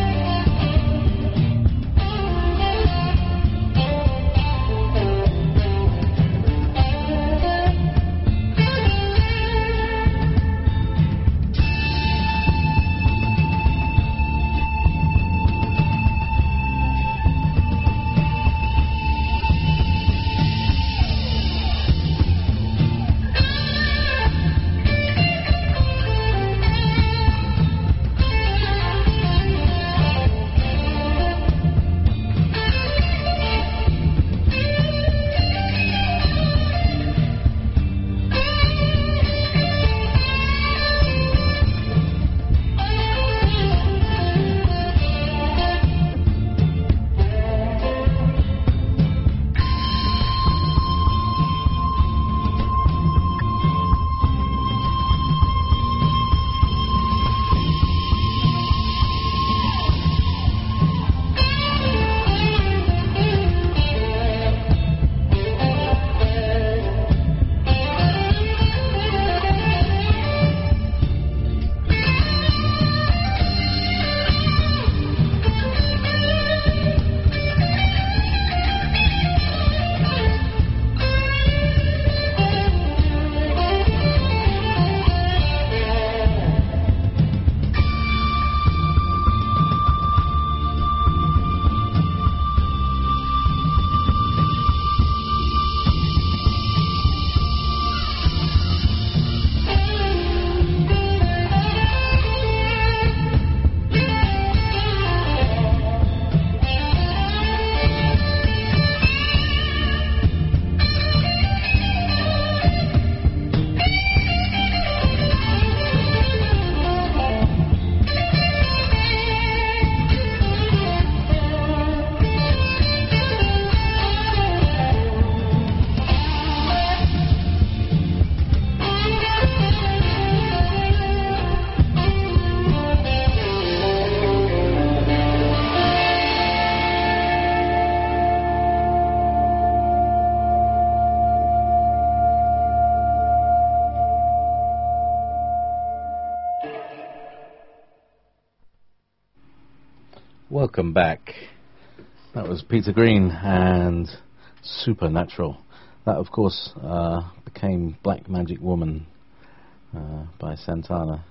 Welcome back. That was Peter Green and Supernatural. That, of course, uh, became Black Magic Woman uh, by Santana.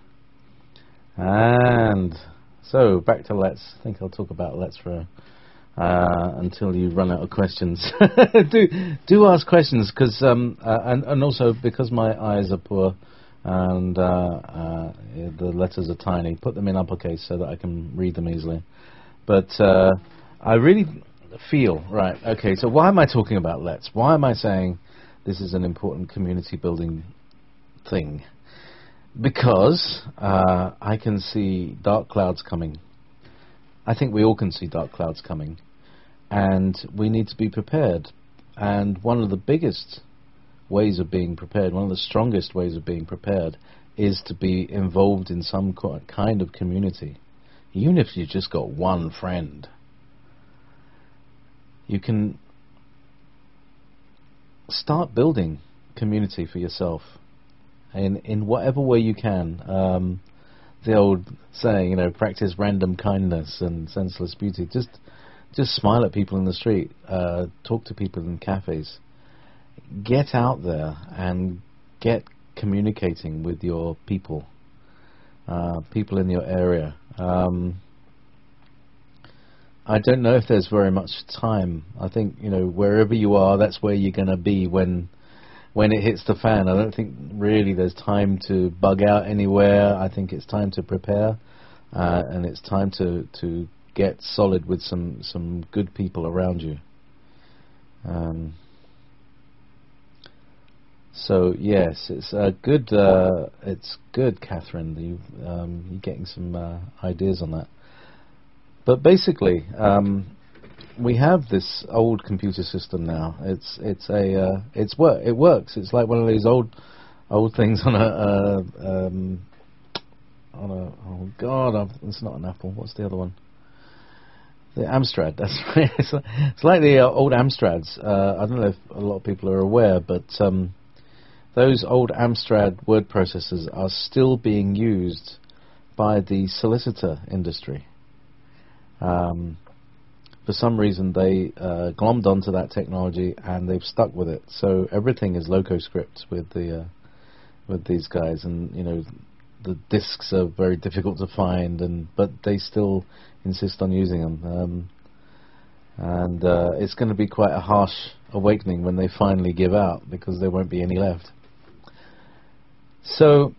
And so, back to Let's. I think I'll talk about Let's for uh, until you run out of questions. do do ask questions, because um, uh, and, and also because my eyes are poor and uh, uh, the letters are tiny, put them in uppercase so that I can read them easily. But uh, I really feel, right, okay, so why am I talking about Let's? Why am I saying this is an important community building thing? Because uh, I can see dark clouds coming. I think we all can see dark clouds coming. And we need to be prepared. And one of the biggest ways of being prepared, one of the strongest ways of being prepared, is to be involved in some co- kind of community. Even if you've just got one friend, you can start building community for yourself in in whatever way you can. Um, the old saying, you know, practice random kindness and senseless beauty. Just just smile at people in the street, uh, talk to people in cafes. Get out there and get communicating with your people, uh, people in your area. Um, I don't know if there's very much time. I think, you know, wherever you are, that's where you're going to be when when it hits the fan. I don't think really there's time to bug out anywhere. I think it's time to prepare, uh, and it's time to, to get solid with some, some good people around you. Um, so yes, it's a good. Uh, it's good, Catherine. You um, you're getting some uh, ideas on that. But basically, um, we have this old computer system now. It's it's a uh, it's work. It works. It's like one of these old old things on a uh, um, on a oh god, I've, it's not an Apple. What's the other one? The Amstrad. That's right. It's like, it's like the uh, old Amstrads. Uh, I don't know if a lot of people are aware, but um, those old Amstrad word processors are still being used by the solicitor industry. Um, for some reason, they uh, glommed onto that technology and they've stuck with it. So everything is LocoScript with the uh, with these guys, and you know the disks are very difficult to find, and but they still insist on using them. Um, and uh, it's going to be quite a harsh awakening when they finally give out, because there won't be any left. So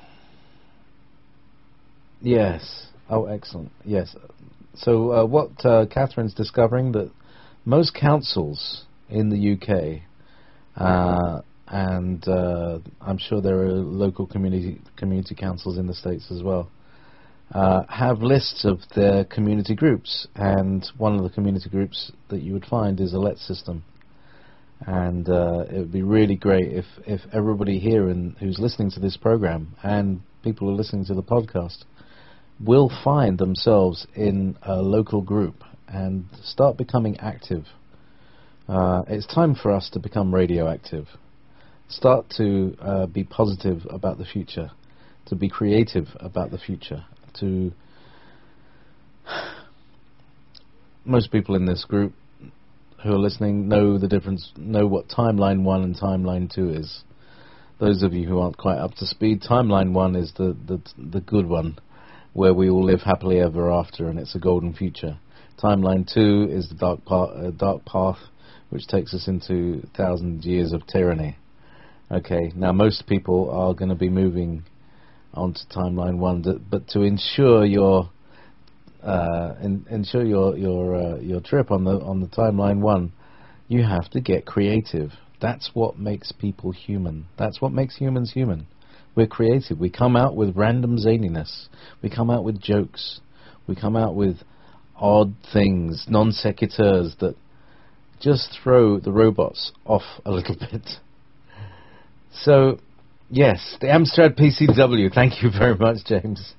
yes, oh excellent, yes. So uh, what uh, Catherine's discovering, that most councils in the U K, uh, and uh, I'm sure there are local community community councils in the States as well, uh, have lists of their community groups, and one of the community groups that you would find is a Let's system. And uh, it would be really great if, if everybody here in, who's listening to this program, and people who are listening to the podcast, will find themselves in a local group and start becoming active. Uh, it's time for us to become radioactive. Start to uh, be positive about the future, to be creative about the future. To most people in this group who are listening know the difference, know what timeline one and timeline two is. Those of you who aren't quite up to speed, timeline one is the the, the good one, where we all live happily ever after, and it's a golden future. Timeline two is the dark, pa- uh, dark path, which takes us into thousand years of tyranny. Okay, now most people are going to be moving onto timeline one, to, but to ensure your uh, in, ensure your your uh, your trip on the on the timeline one, you have to get creative. That's what makes people human. That's what makes humans human. We're creative. We come out with random zaniness. We come out with jokes. We come out with odd things, non sequiturs that just throw the robots off a little bit. So, yes, the Amstrad P C W. Thank you very much, James.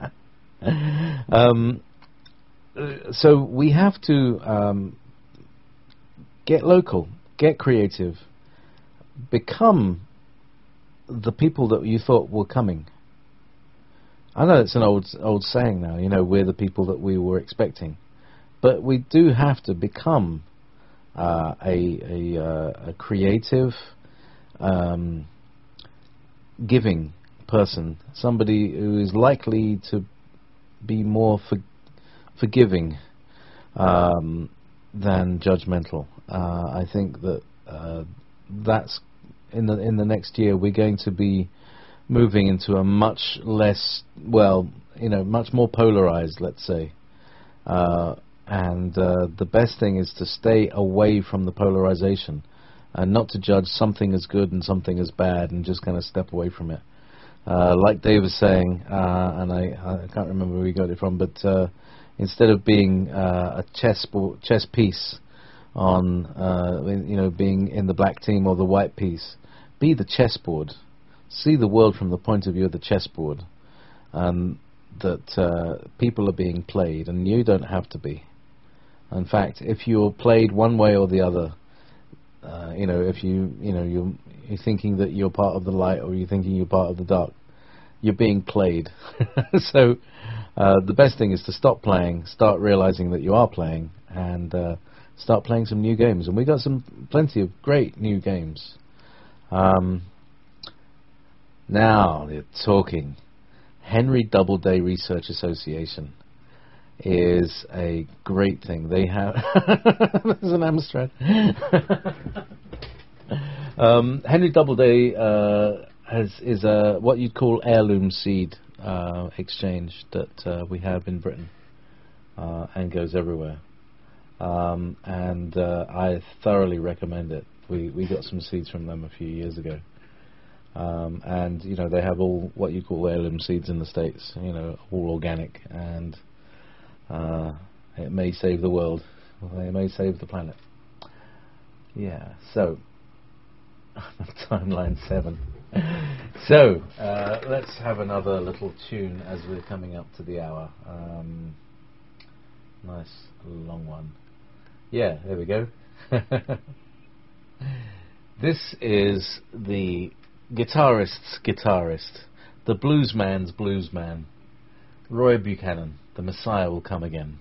um, so we have to um, get local, get creative, become the people that you thought were coming. I know it's an old old saying now, you know, we're the people that we were expecting. but we do have to become uh, a, a, uh, a creative, um, giving person, somebody who is likely to be more for, forgiving um, than judgmental. Uh, I think that uh, that's in the in the next year we're going to be moving into a much less, well, you know, much more polarized, let's say. Uh, and uh, the best thing is to stay away from the polarization and not to judge something as good and something as bad and just kind of step away from it. Uh, like Dave was saying, uh, and I, I can't remember where we got it from, but uh, instead of being uh, a chess bo- chess piece on, uh, you know, being in the black team or the white piece, be the chessboard. See the world from the point of view of the chessboard, and that uh, people are being played, and you don't have to be. In fact, if you're played one way or the other, uh, you know, if you, you know, you're, you're thinking that you're part of the light or you're thinking you're part of the dark, you're being played. So uh, the best thing is to stop playing, start realizing that you are playing, and uh, start playing some new games. And we got some plenty of great new games. Um, now you're talking. Henry Doubleday Research Association is a great thing. They have there's an Amstrad. um, Henry Doubleday uh, has is a what you'd call heirloom seed uh, exchange that uh, we have in Britain uh, and goes everywhere. Um, and uh, I thoroughly recommend it. We we got some seeds from them a few years ago. Um, and you know, they have all what you call heirloom seeds in the States, you know, all organic, and uh, it may save the world, it may save the planet. Yeah, so timeline seven. So uh, let's have another little tune as we're coming up to the hour. Um, nice long one. Yeah, there we go. This is the guitarist's guitarist, the bluesman's bluesman, Roy Buchanan. The Messiah will come again.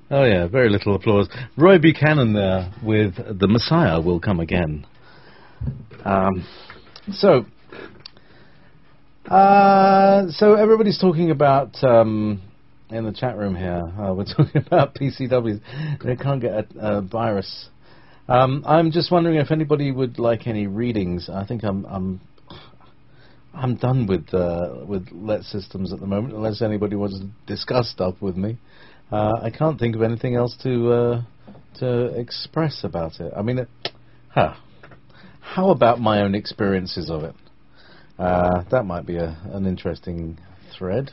Oh yeah, very little applause. Roy Buchanan there with The Messiah Will Come Again. Um, so, uh, so everybody's talking about, um, in the chat room here, uh, we're talking about P C Ws. They can't get a, a virus. Um, I'm just wondering if anybody would like any readings. I think I'm I'm I'm done with uh, with Let Systems at the moment, unless anybody wants to discuss stuff with me. Uh, I can't think of anything else to uh, to express about it. I mean, it, huh, how about my own experiences of it? Uh, that might be a, an interesting thread.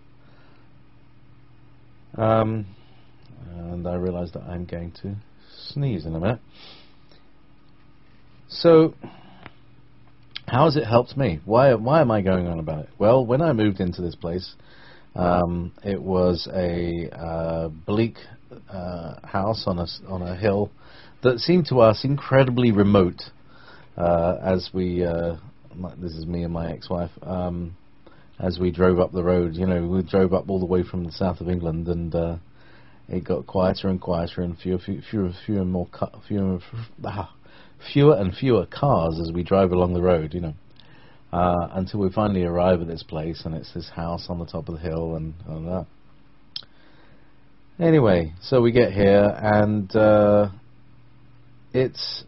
Um, and I realise that I'm going to sneeze in a minute. So, how has it helped me? Why why am I going on about it? Well, when I moved into this place, um, it was a uh, bleak uh, house on a on a hill that seemed to us incredibly remote. Uh, as we, uh, my, this is me and my ex-wife. Um, as we drove up the road, you know, we drove up all the way from the south of England, and uh, it got quieter and quieter, and fewer, fewer, fewer, fewer and more, cu- fewer, ah, fewer and fewer cars as we drive along the road, you know, uh, until we finally arrive at this place, and it's this house on the top of the hill, and all that. Anyway, so we get here, and uh, it's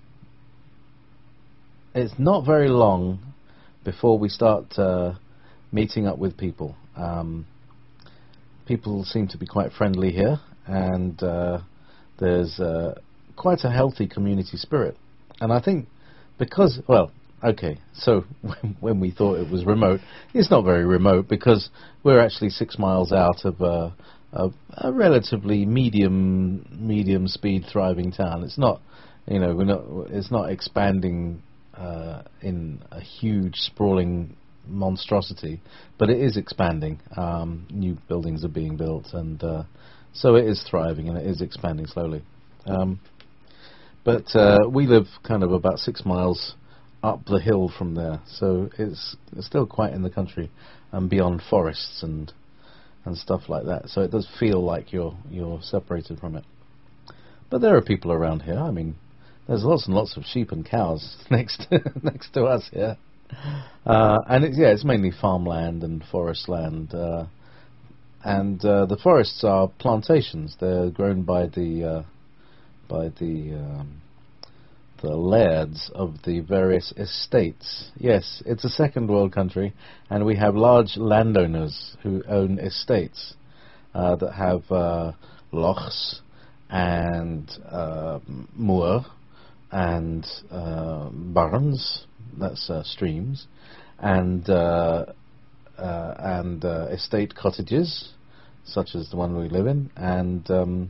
it's not very long before we start uh, meeting up with people. Um, people seem to be quite friendly here, and uh, there's uh, quite a healthy community spirit. And I think because, well, okay, so when, when we thought it was remote, it's not very remote, because we're actually six miles out of uh, a, a relatively medium medium speed thriving town. It's not, you know, we're not. It's not expanding uh, in a huge sprawling monstrosity, but it is expanding. Um, new buildings are being built, and uh, so it is thriving, and it is expanding slowly. Um, but uh, we live kind of about six miles up the hill from there, so it's, it's still quite in the country and beyond forests and and stuff like that. So it does feel like you're you're separated from it. But there are people around here. I mean, there's lots and lots of sheep and cows next to, next to us here. Uh, and it's, yeah, it's mainly farmland and forest land, uh, and uh, the forests are plantations. They're grown by the uh, by the um, the lairds of the various estates. Yes, it's a second world country, and we have large landowners who own estates uh, that have uh, lochs and uh, moor and uh, barns. That's uh, streams, and uh, uh, and uh, estate cottages, such as the one we live in, and um,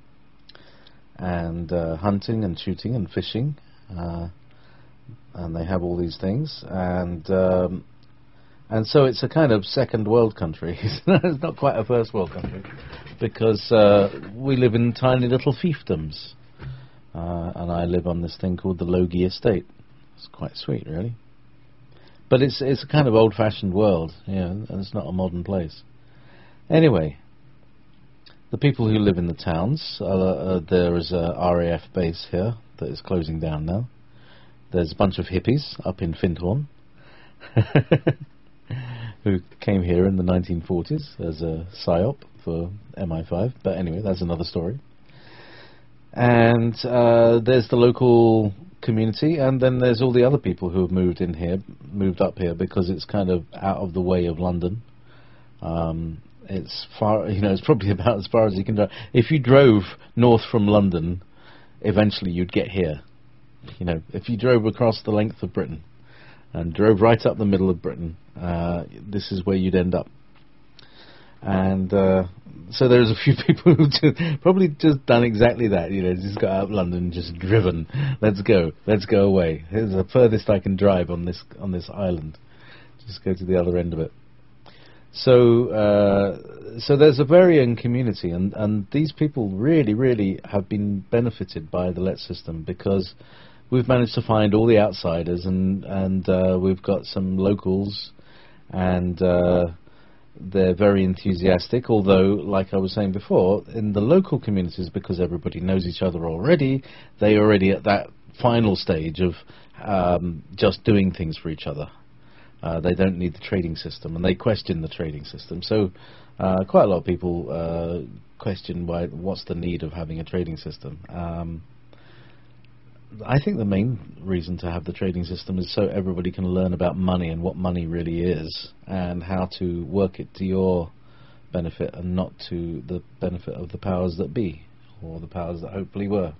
and uh, hunting and shooting and fishing, uh, and they have all these things, and um, and so it's a kind of second world country. It's not quite a first world country, because uh, we live in tiny little fiefdoms, uh, and I live on this thing called the Logie Estate. It's quite sweet, really. But it's it's a kind of old-fashioned world, you know, and it's not a modern place. Anyway, the people who live in the towns, uh, uh, there is a R A F base here that is closing down now. There's a bunch of hippies up in Findhorn who came here in the nineteen forties as a psyop for M I five. But anyway, that's another story. And uh, there's the local community, and then there's all the other people who have moved in here, moved up here, because it's kind of out of the way of London. Um, it's far, you know, it's probably about as far as you can drive. If you drove north from London, eventually you'd get here. You know, if you drove across the length of Britain and drove right up the middle of Britain, uh, this is where you'd end up. And uh, so there's a few people who've just probably just done exactly that, you know, just got out of London and just driven. Let's go, let's go away. Here's the furthest I can drive on this on this island. Just go to the other end of it. So uh, so there's a varying community, and, and these people really, really have been benefited by the Let system, because we've managed to find all the outsiders, and, and uh, we've got some locals, and... Uh, they're very enthusiastic, although, like I was saying before, in the local communities, because everybody knows each other already, they're already at that final stage of um, just doing things for each other. Uh, they don't need the trading system, and they question the trading system. So uh, quite a lot of people uh, question why, what's the need of having a trading system. Um, I think the main reason to have the trading system is so everybody can learn about money and what money really is, and how to work it to your benefit and not to the benefit of the powers that be, or the powers that hopefully were.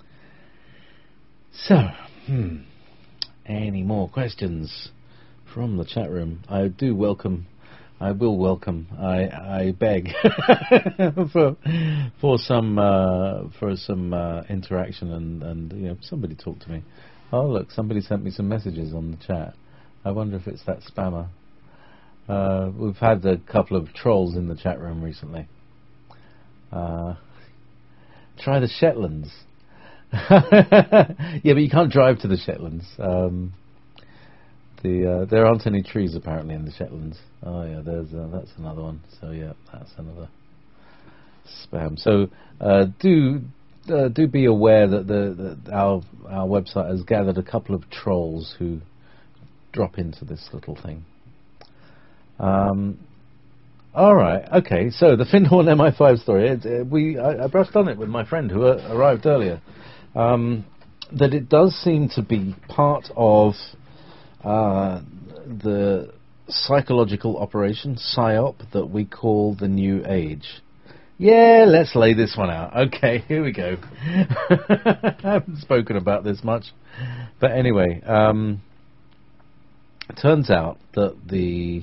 So, hmm, any more questions from the chat room? I do welcome, I will welcome, I I beg for for some uh, for some uh, interaction and and you know, somebody talk to me. Oh look, somebody sent me some messages on the chat. I wonder if it's that spammer. Uh, we've had a couple of trolls in the chat room recently. Uh, try the Shetlands. Yeah, but you can't drive to the Shetlands. Um, the uh, there aren't any trees apparently in the Shetlands. Oh yeah, there's uh, that's another one. So yeah, that's another spam. So uh, do uh, do be aware that the that our our website has gathered a couple of trolls who drop into this little thing. Um, all right, okay. So the Findhorn M I five story. It, it, we I, I brushed on it with my friend who uh, arrived earlier. Um, that it does seem to be part of uh, the psychological operation, PSYOP, that we call the New Age. Yeah, let's lay this one out. Okay, here we go. I haven't spoken about this much. But anyway, um, it turns out that the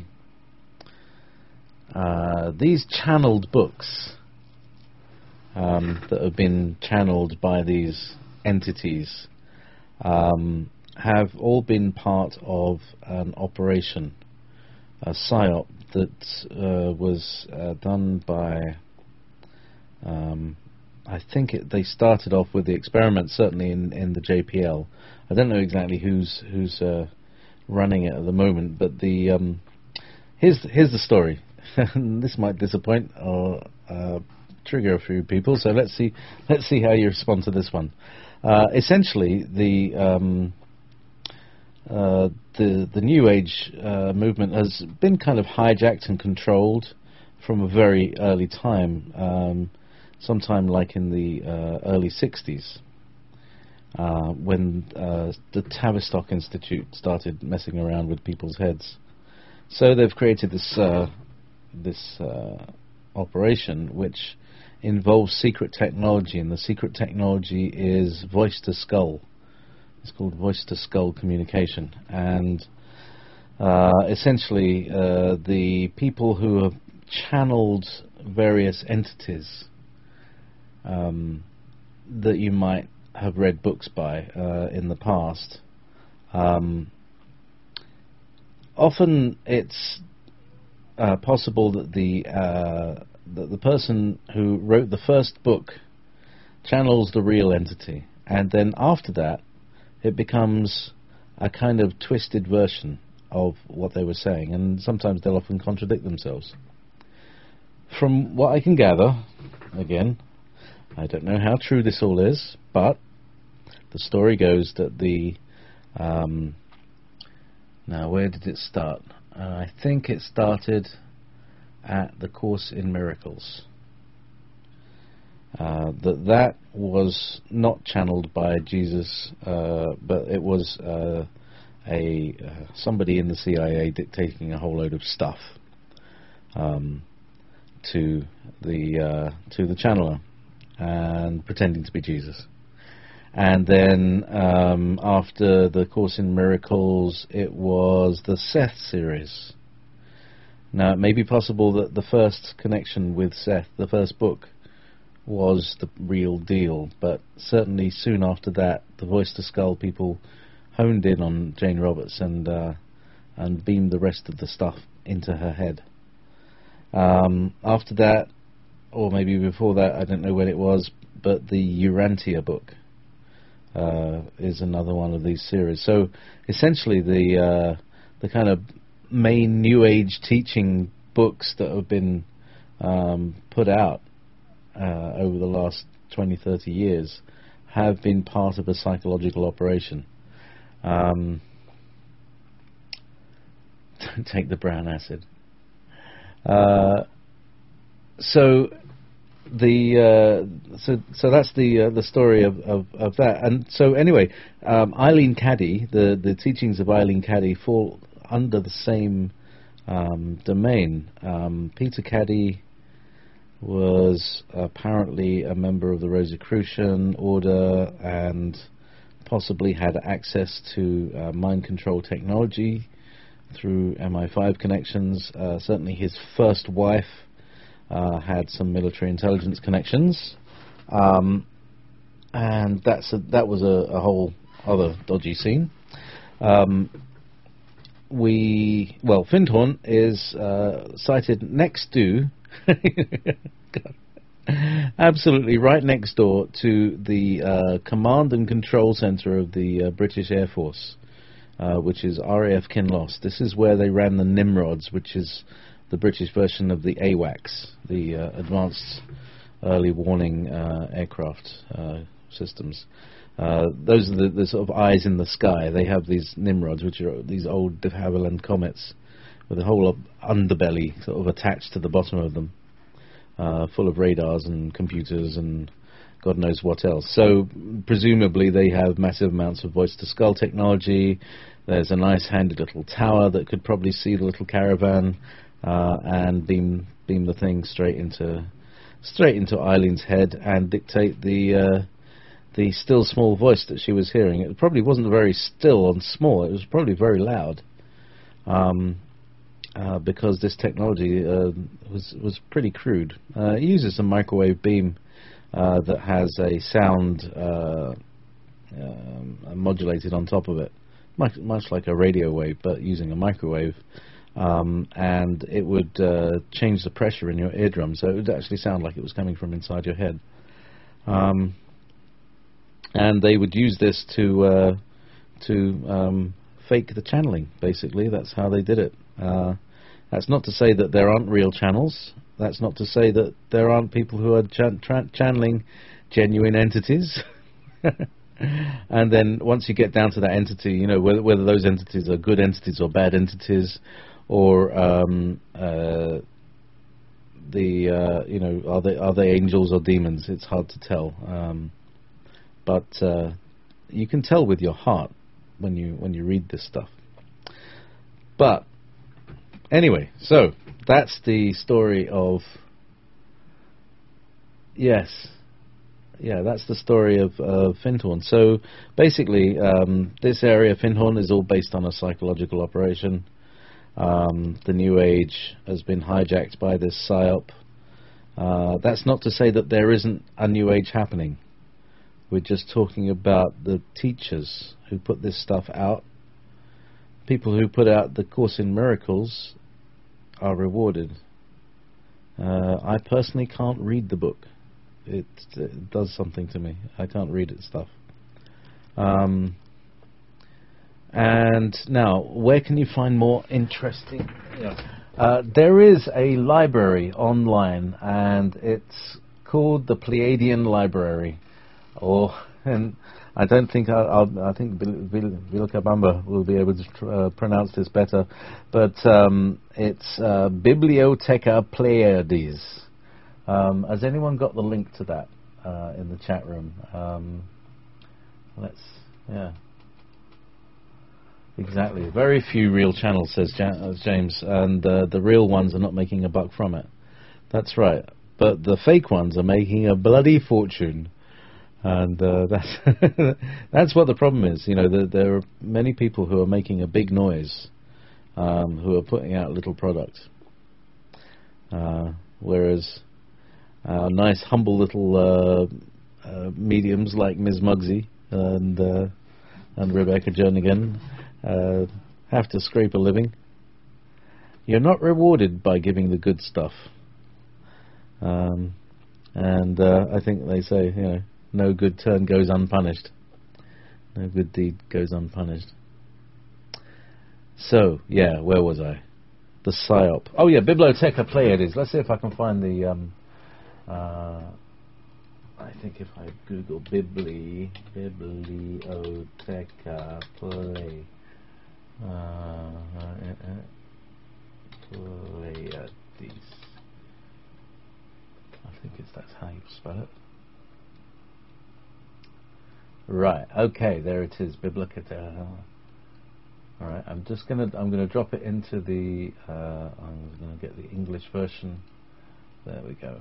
uh, these channeled books um, that have been channeled by these entities um, have all been part of an operation, a PSYOP that uh, was uh, done by, um, I think it, they started off with the experiment, certainly in, in the J P L. I don't know exactly who's who's uh, running it at the moment, but the um, here's here's the story. This might disappoint or uh, trigger a few people, so let's see let's see how you respond to this one. Uh, essentially, the um, uh, the the New Age uh, movement has been kind of hijacked and controlled from a very early time, um, sometime like in the uh, early sixties, uh, when uh, the Tavistock Institute started messing around with people's heads. So they've created this uh, this uh, operation which involves secret technology, and the secret technology is voice to skull. It's called voice to skull communication, and uh, essentially uh, the people who have channeled various entities um, that you might have read books by uh, in the past, um, often it's uh, possible that the uh, that the person who wrote the first book channels the real entity, and then after that it becomes a kind of twisted version of what they were saying, and sometimes they'll often contradict themselves. From what I can gather, again, I don't know how true this all is, but the story goes that the um, now where did it start? Uh, I think it started at the Course in Miracles. Uh, that that was not channeled by Jesus, uh, but it was uh, a uh, somebody in the C I A dictating a whole load of stuff um, to the uh, to the channeler and pretending to be Jesus. And then um, after the Course in Miracles, it was the Seth series. Now, it may be possible that the first connection with Seth, the first book, was the real deal, but certainly soon after that, the Voice to Skull people honed in on Jane Roberts and uh, and beamed the rest of the stuff into her head. Um, after that, or maybe before that, I don't know when it was, but the Urantia book uh, is another one of these series. So essentially, the uh, the kind of main New Age teaching books that have been um, put out uh, over the last twenty, thirty years have been part of a psychological operation. Um, don't take the brown acid. Uh, so the uh, so so that's the uh, the story of, of, of that. And so anyway, um, Eileen Caddy, the the teachings of Eileen Caddy fall under the same um, domain. Um, Peter Caddy was apparently a member of the Rosicrucian order and possibly had access to uh, mind control technology through M I five connections. Uh, certainly his first wife uh, had some military intelligence connections, um, and that's a, that was a, a whole other dodgy scene. Um, we well, Findhorn is uh, sited next to absolutely right next door to the uh, command and control center of the uh, British Air Force, uh, which is R A F Kinloss. This is where they ran the Nimrods, which is the British version of the AWACS, the uh, Advanced Early Warning uh, Aircraft uh, Systems. Uh, those are the, the sort of eyes in the sky. They have these Nimrods, which are these old de Havilland comets, with a whole underbelly sort of attached to the bottom of them, uh, full of radars and computers and God knows what else. So presumably they have massive amounts of voice-to-skull technology. There's a nice handy little tower that could probably see the little caravan uh, and beam beam the thing straight into straight into Eileen's head and dictate the uh, the still small voice that she was hearing. It probably wasn't very still and small. It was probably very loud. Um, Uh, because this technology uh, was was pretty crude. Uh, it uses a microwave beam uh, that has a sound uh, um, modulated on top of it, much, much like a radio wave, but using a microwave. Um, and it would uh, change the pressure in your eardrum, so it would actually sound like it was coming from inside your head. Um, and they would use this to uh, to um, fake the channeling. Basically, that's how they did it. Uh, that's not to say that there aren't real channels. That's not to say that there aren't people who are chan tra channeling genuine entities. And then once you get down to that entity, you know, whether, whether those entities are good entities or bad entities, or um, uh, the uh, you know, are they are they angels or demons? It's hard to tell. Um, but uh, you can tell with your heart when you when you read this stuff. But anyway, so that's the story of, yes, yeah, that's the story of uh, Findhorn. So basically, um, this area, Findhorn, is all based on a psychological operation. Um, the New Age has been hijacked by this psyop. Uh, that's not to say that there isn't a New Age happening. We're just talking about the teachers who put this stuff out. People who put out the Course in Miracles are rewarded. Uh, I personally can't read the book. It, it does something to me. I can't read its stuff. Um, and now, where can you find more interesting? Yeah. Uh, there is a library online, and it's called the Pleiadian Library. Or and I don't think I'll, I'll, I think Vilkabamba will be able to tr uh, pronounce this better, but um, it's uh, Bibliotheca Pleiades. Um, has anyone got the link to that uh, in the chat room? Um, let's, yeah, exactly. Very few real channels, says ja uh, James, and uh, the real ones are not making a buck from it. That's right, but the fake ones are making a bloody fortune. And uh, that's that's what the problem is. You know, the, there are many people who are making a big noise, um, who are putting out little products, uh, whereas uh, nice, humble little uh, uh, mediums like Miz Muggsy and uh, and Rebecca Jernigan uh, have to scrape a living. You're not rewarded by giving the good stuff, um, and uh, I think they say, you know, no good turn goes unpunished. No good deed goes unpunished. So, yeah, where was I? the PSYOP. Oh yeah, Biblioteca Pleiades. Let's see if I can find the. Um, uh, I think if I Google Bibli Biblioteca Play. Uh, uh, uh, Pleiades. I think it's that's how you spell it. Right. Okay. There it is. Biblioteca. All right. I'm just gonna I'm gonna drop it into the. Uh, I'm gonna get the English version. There we go.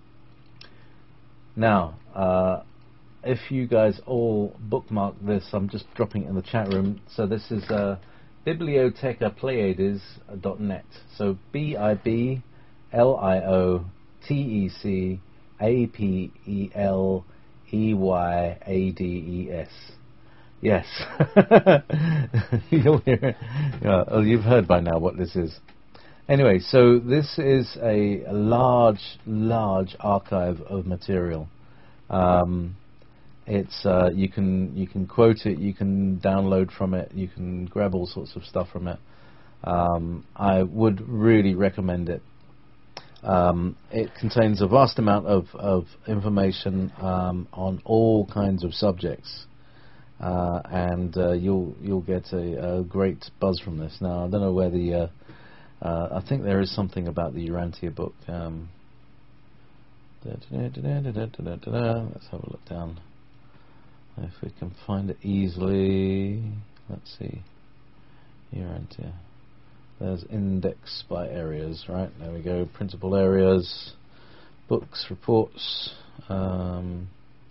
Now, uh, if you guys all bookmark this, I'm just dropping it in the chat room. So this is uh, biblioteca pleiades dot net. So B I B L I O T E C A P E L E Y A D E S. Yes. You'll hear it. Yeah, oh, you've heard by now what this is. Anyway, so this is a, a large, large archive of material. Um, it's uh, you can you can quote it, you can download from it, you can grab all sorts of stuff from it. Um, I would really recommend it. Um, it contains a vast amount of, of information um, on all kinds of subjects, uh, and uh, you'll you'll get a, a great buzz from this. Now I don't know where the uh, uh, I think there is something about the Urantia book. Um, let's have a look down if we can find it easily. Let's see, Urantia. There's index by areas, right? There we go. Principal areas, books, reports, um,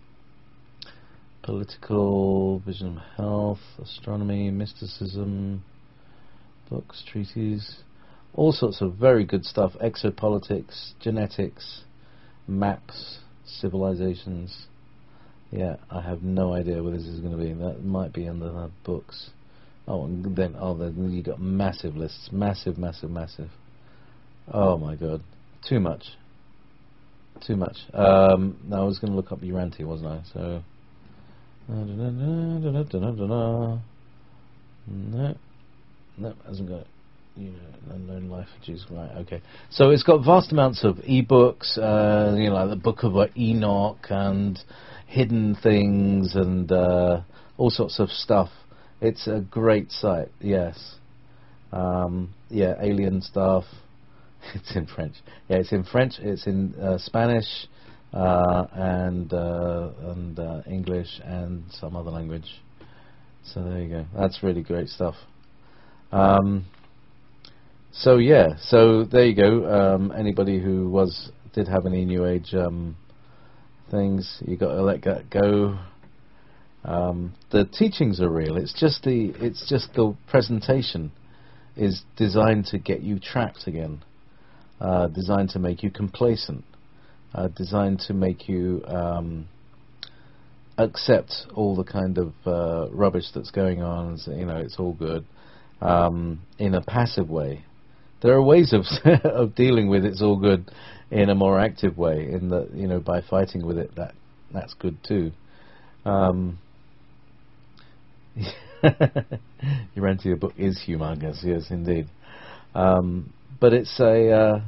political, vision of health, astronomy, mysticism, books, treaties, all sorts of very good stuff. Exopolitics, genetics, maps, civilizations. Yeah, I have no idea where this is going to be. That might be in the uh, books. Oh, and then oh, then you got massive lists, massive, massive, massive. Oh my God, too much, too much. Um, now I was going to look up Urantia, wasn't I? So, no, no, hasn't got it. You know, Unknown Life of Jesus. Right, okay. So it's got vast amounts of e-books. Uh, you know, like the Book of Enoch and Hidden Things and uh, all sorts of stuff. It's a great site, yes. Um, yeah, alien stuff. It's in French. Yeah, it's in French. It's in uh, Spanish uh, and uh, and uh, English and some other language. So there you go. That's really great stuff. Um, so yeah, so there you go. Um, anybody who was did have any New Age um, things, you got to let that go. Um, the teachings are real. It's just the it's just the presentation is designed to get you trapped again, uh, designed to make you complacent, uh, designed to make you um, accept all the kind of uh, rubbish that's going on. So, you know, it's all good um, in a passive way. There are ways of of dealing with it's all good in a more active way. In that, you know, by fighting with it, that that's good too. Um, Urantia book is humongous, yes, indeed. Um, but it's a uh,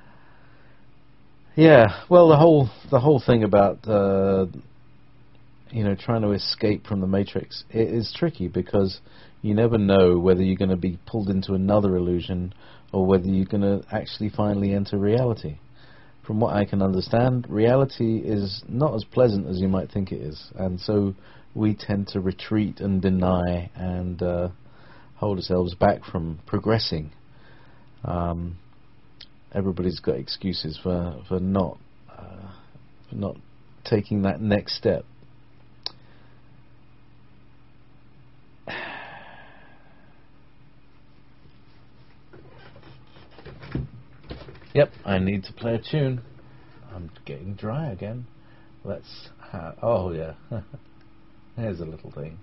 yeah. Well, the whole the whole thing about uh, you know trying to escape from the Matrix, it is tricky because you never know whether you're going to be pulled into another illusion or whether you're going to actually finally enter reality. From what I can understand, reality is not as pleasant as you might think it is, and so we tend to retreat and deny and uh, hold ourselves back from progressing. Um, everybody's got excuses for for not uh, for not taking that next step. Yep, I need to play a tune. I'm getting dry again. Let's ha oh yeah. Here's a little thing.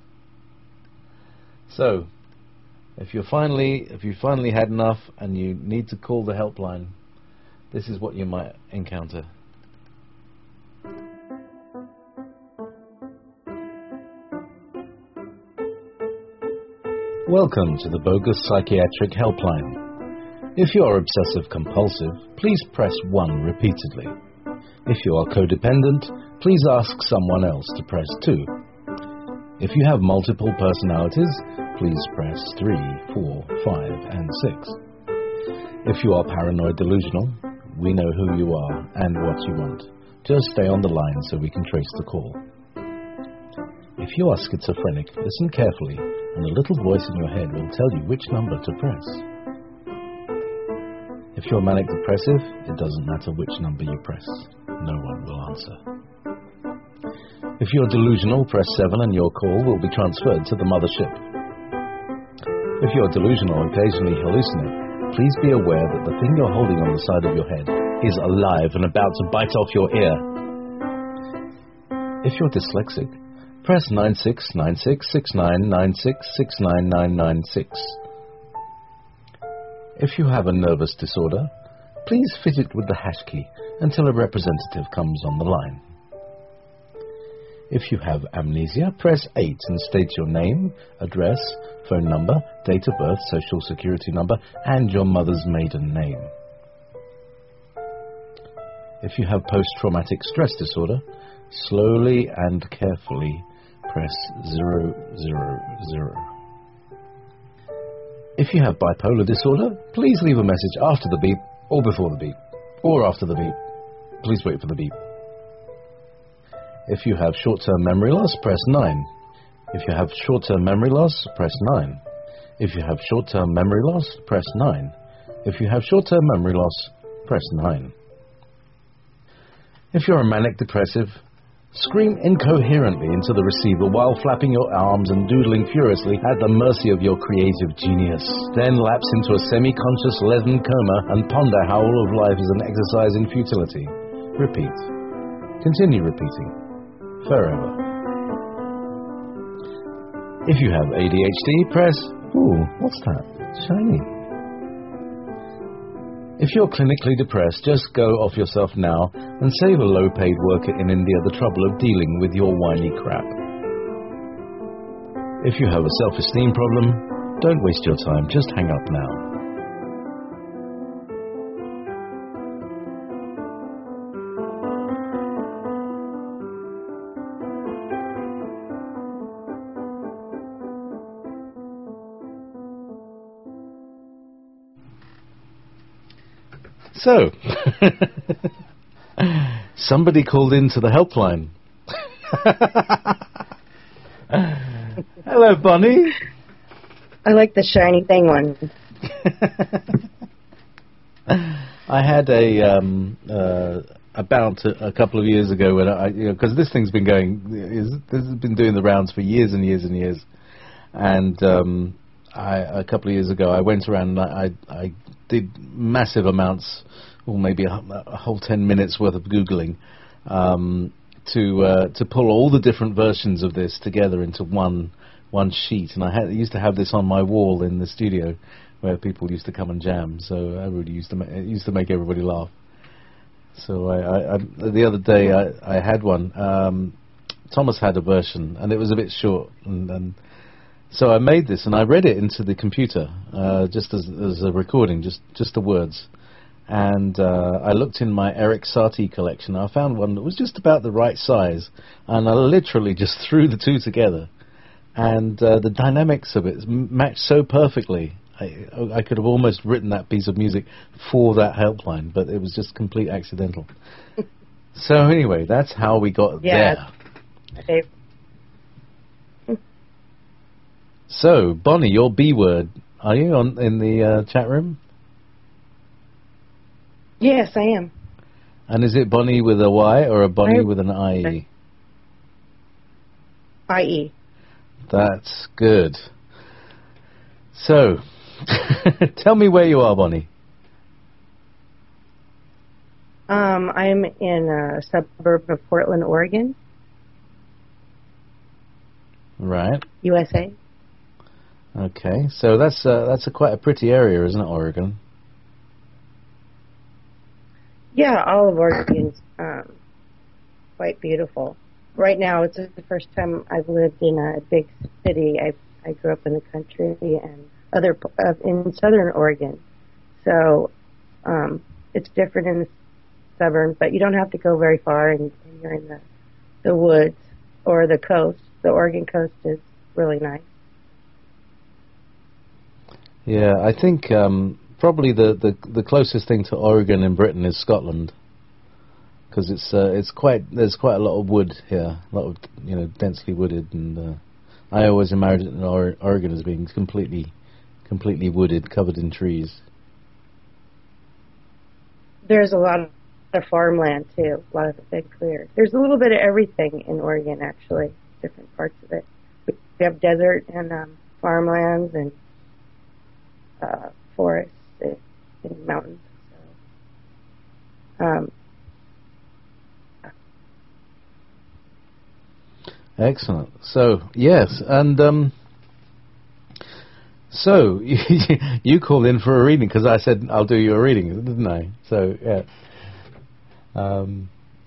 So, if you're finally, if you finally had enough and you need to call the helpline, this is what you might encounter. Welcome to the Bogus Psychiatric Helpline. If you are obsessive compulsive, please press one repeatedly. If you are codependent, please ask someone else to press two. If you have multiple personalities, please press three, four, five, and six. If you are paranoid delusional, we know who you are and what you want. Just stay on the line so we can trace the call. If you are schizophrenic, listen carefully, and a little voice in your head will tell you which number to press. If you're manic depressive, it doesn't matter which number you press. No one will answer. If you're delusional, press seven and your call will be transferred to the mothership. If you're delusional or occasionally hallucinate, please be aware that the thing you're holding on the side of your head is alive and about to bite off your ear. If you're dyslexic, press nine six nine six six nine nine six six nine nine nine six. If you have a nervous disorder, please fit it with the hash key until a representative comes on the line. If you have amnesia, press eight and state your name, address, phone number, date of birth, social security number, and your mother's maiden name. If you have post-traumatic stress disorder, slowly and carefully press zero zero zero. If you have bipolar disorder, please leave a message after the beep, or before the beep, or after the beep. Please wait for the beep. If you have short-term memory loss, press nine. If you have short-term memory loss, press nine. If you have short-term memory loss, press nine. If you have short-term memory loss, press nine. If you're a manic depressive, scream incoherently into the receiver while flapping your arms and doodling furiously at the mercy of your creative genius. Then lapse into a semi-conscious leaden coma and ponder how all of life is an exercise in futility. Repeat. Continue repeating. Forever. If you have A D H D, press... Ooh, what's that? Shiny. If you're clinically depressed, just go off yourself now and save a low-paid worker in India the trouble of dealing with your whiny crap. If you have a self-esteem problem, don't waste your time, just hang up now. So, somebody called into the helpline. Hello, Bonnie. I like the shiny thing one. I had a um, uh, a bout a, a couple of years ago when I, you know, because this thing's been going, is, this has been doing the rounds for years and years and years, and um, I, a couple of years ago I went around and I, I, I did massive amounts, or maybe a, a whole ten minutes worth of Googling, um, to uh, to pull all the different versions of this together into one one sheet. And I had, used to have this on my wall in the studio where people used to come and jam. So I really used to ma- it used to make everybody laugh. So I, I, I, the other day I, I had one. Um, Thomas had a version, and it was a bit short, and, and so I made this and I read it into the computer uh, just as, as a recording, just just the words. And uh, I looked in my Eric Satie collection. I found one that was just about the right size, and I literally just threw the two together. And uh, the dynamics of it matched so perfectly. I, I could have almost written that piece of music for that helpline, but it was just complete accidental. So anyway, that's how we got Yeah. there. So, Bonnie, your B word, are you on in the uh, chat room? Yes, I am. And is it Bonnie with a Y or a Bonnie I- with an I E? I E. That's good. So, tell me where you are, Bonnie. Um, I'm in a suburb of Portland, Oregon, Right. U S A. Okay. So that's uh, that's a quite a pretty area, isn't it, Oregon? Yeah, all of Oregon's um, quite beautiful. Right now, it's the first time I've lived in a big city. I I grew up in the country and other p- uh, in Southern Oregon, So um, it's different in the suburbs, but you don't have to go very far, and, and you're in the the woods or the coast. The Oregon coast is really nice. Yeah, I think um, probably the, the the closest thing to Oregon in Britain is Scotland, because it's uh, it's quite there's quite a lot of wood here, a lot of you know densely wooded, and uh, I always imagined or- Oregon as being completely completely wooded, covered in trees. There's a lot of farmland too, a lot of big clears. There's a little bit of everything in Oregon, actually, different parts of it. We have desert and um, farmlands and uh, forests and, and mountains. So, um, Excellent. So yes, and um, so you, you called in for a reading because I said I'll do you a reading, didn't I? So yeah. Um,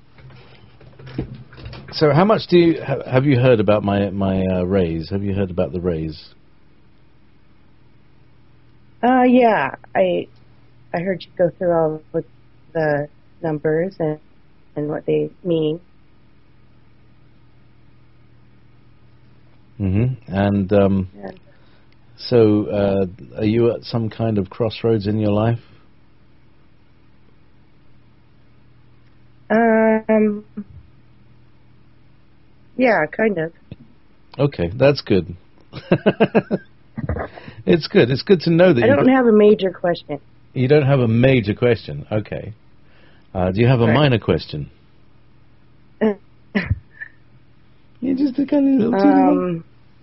so how much do you ha- have you heard about my my uh, rays? Have you heard about the rays? uh, yeah, I I heard you go through all of the numbers and, and what they mean. Mm-hmm. And um, And, so, uh, are you at some kind of crossroads in your life? um, yeah, kind of. Okay, that's good. It's good. It's good to know that I you don't have a major question. you don't have a major question. Okay. Uh, do you have a Right. minor question? You just a kind of little teeny one.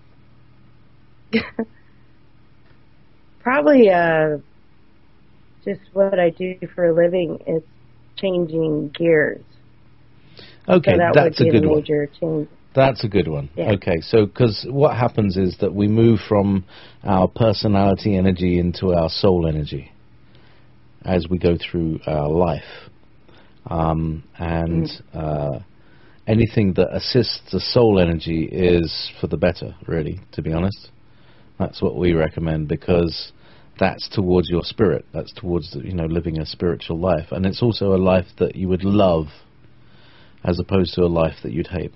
um, probably uh, just what I do for a living is changing gears. Okay, so that that's would a be good the one. major change. That's a good one. Yeah. Okay, so because what happens is that we move from our personality energy into our soul energy as we go through our life. Um, and uh, anything that assists the soul energy is for the better, really, to be honest. That's what we recommend, because that's towards your spirit. That's towards, you know, living a spiritual life. And it's also a life that you would love as opposed to a life that you'd hate.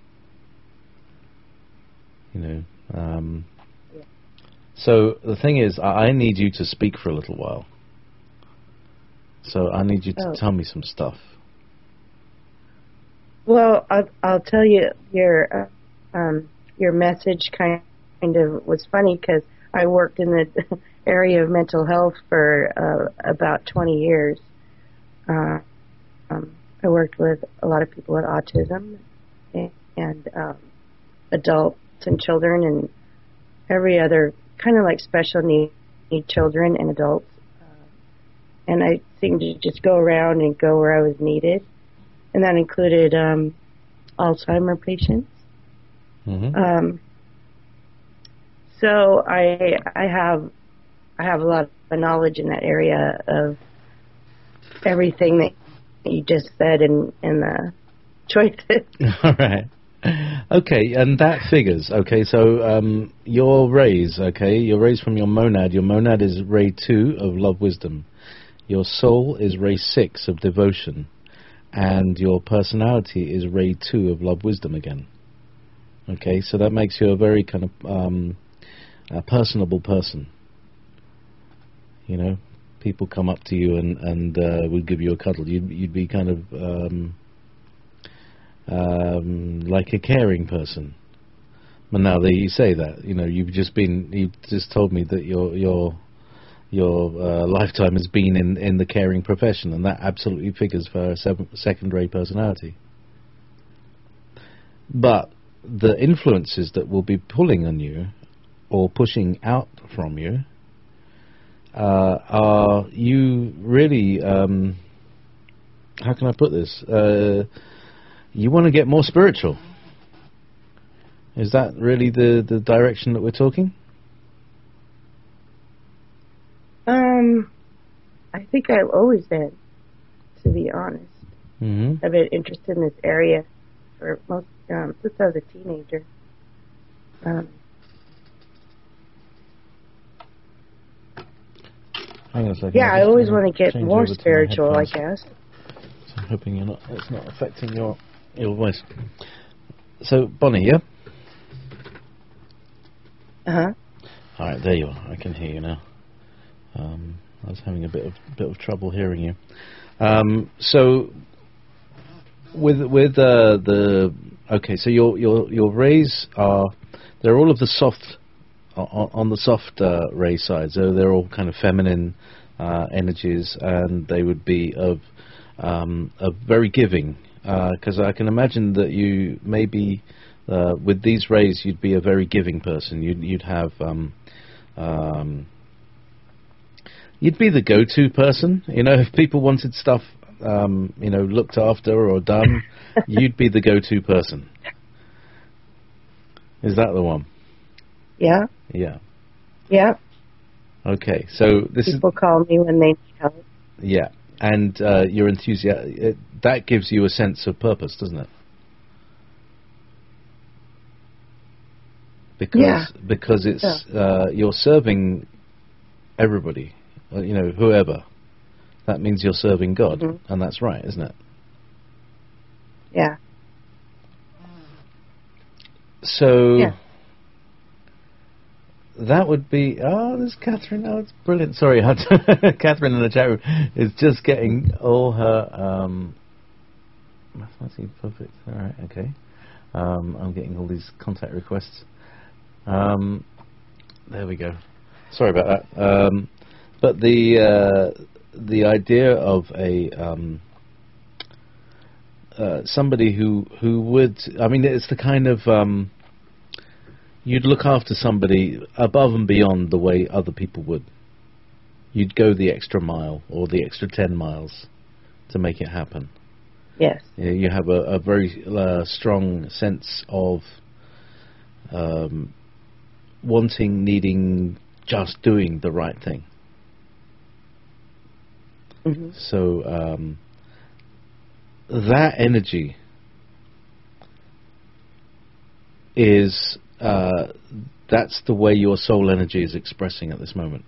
You know. Um, Yeah. so the thing is, I I need you to speak for a little while. So I need you to Oh. tell me some stuff. Well, I'll, I'll tell you, your uh, um, your message kind of was funny because I worked in the area of mental health for uh, about twenty years. Uh, um, I worked with a lot of people with autism and, and um, adults and children and every other kind of like special need, need children and adults. Uh, and I seemed to just go around and go where I was needed. And that included um, Alzheimer patients. Mm-hmm. Um, so I I have I have a lot of knowledge in that area of everything that you just said in in the choices. All right. Okay, and that figures. Okay, so um, your rays. Okay, your rays from your monad. Your monad is ray two of love, wisdom. Your soul is ray six of devotion, and your personality is ray two of love, wisdom again. Okay, so that makes you a very kind of um, a personable person. You know, people come up to you and and uh, would give you a cuddle. You'd you'd be kind of um, um, like a caring person. But now that you say that, you know, you've just been you've just told me that your your your uh, lifetime has been in in the caring profession, and that absolutely figures for a seven, second-rate personality. But the influences that will be pulling on you or pushing out from you uh, are you really, um, how can I put this? Uh, you want to get more spiritual. Is that really the, the direction that we're talking? Um, I think I've always been, to be honest. Mm-hmm. I've been interested in this area for most um, since I was a teenager. Um, Hang on a second. Yeah, I'm I just always gonna want to get change more over to my spiritual, I headphones. guess. So I'm hoping you're not. It's not affecting your your voice. So Bonnie, yeah. Uh huh. All right, there you are. I can hear you now. Um, I was having a bit of bit of trouble hearing you. Um, so with with uh, the okay, so your your your rays are they're all of the soft on, on the soft uh, ray side. So they're all kind of feminine uh, energies, and they would be of um, of very giving. Because I can imagine that you maybe uh, with these rays you'd be a very giving person. You'd you'd have um, um, you'd be the go-to person. You know, if people wanted stuff, um, you know, looked after or done, you'd be the go-to person. Is that the one? Yeah. Yeah. Yeah. Okay. So this People call me when they need help. is yeah, and uh, your enthusiasm that gives you a sense of purpose, doesn't it? Because Yeah. because it's uh, you're serving everybody, uh, you know, whoever. That means you're serving God, Mhm. and that's right, isn't it? Yeah. So Yeah. that would be. Oh, there's Catherine. Oh, it's brilliant. Sorry, I had to Catherine in the chat room is just getting all her. Um, mathematically perfect. All right, okay. Um, I'm getting all these contact requests. Um, there we go. Sorry about that. Um, but the uh, the idea of a um, uh, somebody who who would, I mean, it's the kind of um, you'd look after somebody above and beyond the way other people would. You'd go the extra mile or the extra ten miles to make it happen. Yes. You you have a, a very uh, strong sense of um, wanting, needing, just doing the right thing. Hmm. So um, that energy is uh, that's the way your soul energy is expressing at this moment.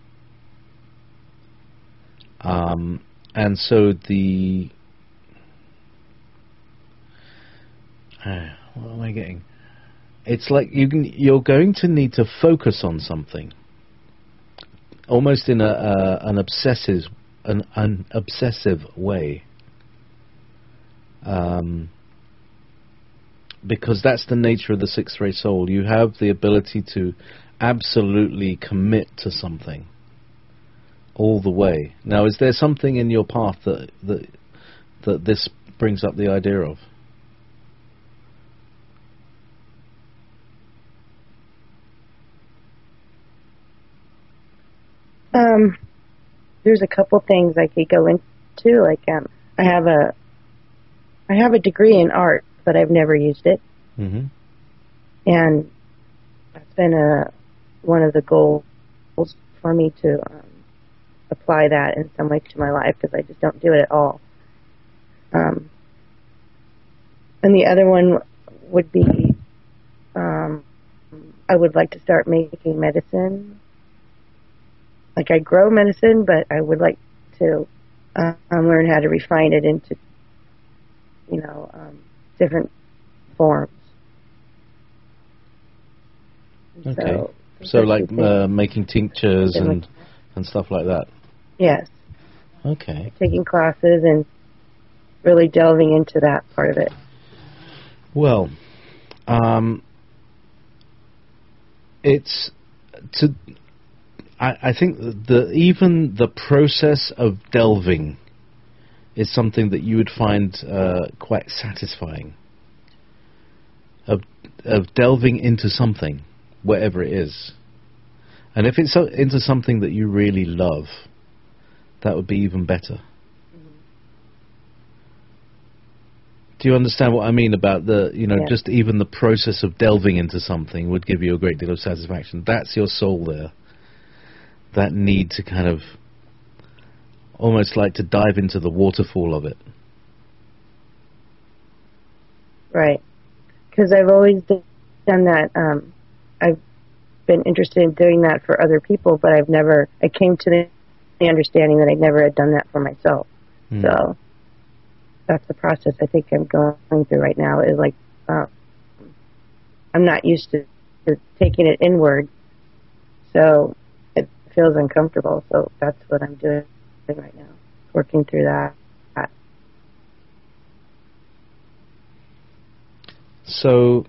Um, and so the uh, what am I getting? It's like you can, you're going to need to focus on something, almost in a uh, an obsessive an, an obsessive way, um, because that's the nature of the sixth ray soul. You have the ability to absolutely commit to something all the way. Now, is there something in your path that that that this brings up the idea of? Um, there's a couple things I could go into. Like, um, I have a, I have a degree in art, but I've never used it, Mm-hmm. and that's been a one of the goals for me to um, apply that in some way to my life because I just don't do it at all. Um, and the other one would be, um, I would like to start making medicine. Like I grow medicine, but I would like to uh, um, learn how to refine it into, you know, um, different forms. And Okay. So, So, those like two things. uh, making tinctures Been and like- and stuff like that. Yes, Okay. taking classes and really delving into that part of it. Well, um, it's to. I, I think the even the process of delving is something that you would find uh, quite satisfying. Of of delving into something, whatever it is, and if it's so, into something that you really love, that would be even better. Do you understand what I mean about the, you know, Yeah. just even the process of delving into something would give you a great deal of satisfaction. That's your soul there. That need to kind of, almost like to dive into the waterfall of it. Right. Because I've always d- done that. Um, I've been interested in doing that for other people, but I've never, I came to the the understanding that I never had done that for myself. Mm. So that's the process I think I'm going through right now. Is like uh, I'm not used to, to taking it inward, so it feels uncomfortable. So that's what I'm doing right now, working through that. So,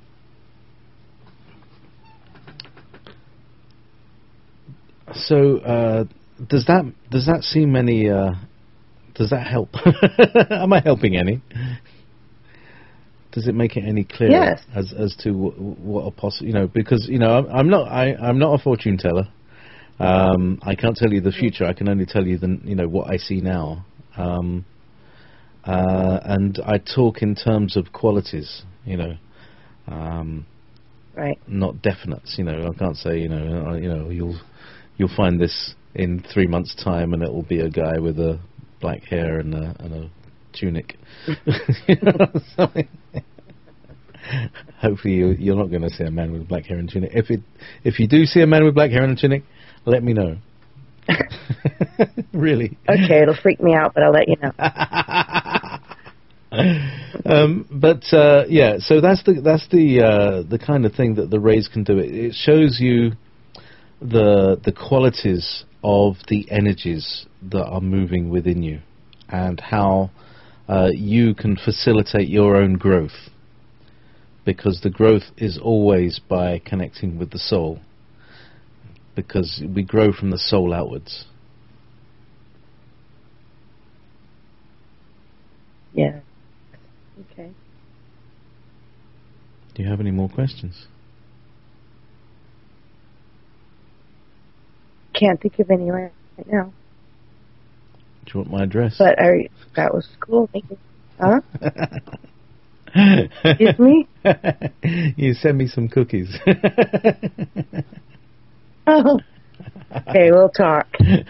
so uh, does that does that seem any? Uh, does that help? Am I helping any? Does it make it any clearer Yes. as as to w- what a possible? You know, because you know, I'm, I'm not I I'm not a fortune teller. Um, I can't tell you the future. I can only tell you the you know what I see now. Um, uh, and I talk in terms of qualities. You know. Um, Right. not definites, you know. I can't say, you know, uh, you know, you'll you'll find this in three months' time, and it will be a guy with a black hair and a, and a tunic. You know, something. Hopefully, you, you're not going to see a man with black hair and tunic. If it, if you do see a man with black hair and a tunic, let me know. Really. Okay, it'll freak me out, but I'll let you know. um, but uh, yeah, so that's the that's the uh, the kind of thing that the rays can do. It, it shows you the the qualities of the energies that are moving within you, and how uh, you can facilitate your own growth. Because the growth is always by connecting with the soul. Because we grow from the soul outwards. Yeah. Okay. Do you have any more questions? Can't think of any right now. Do you want my address? But I, that was cool. Thank you. Huh? Excuse me? You send me some cookies. Oh. Okay, we'll talk.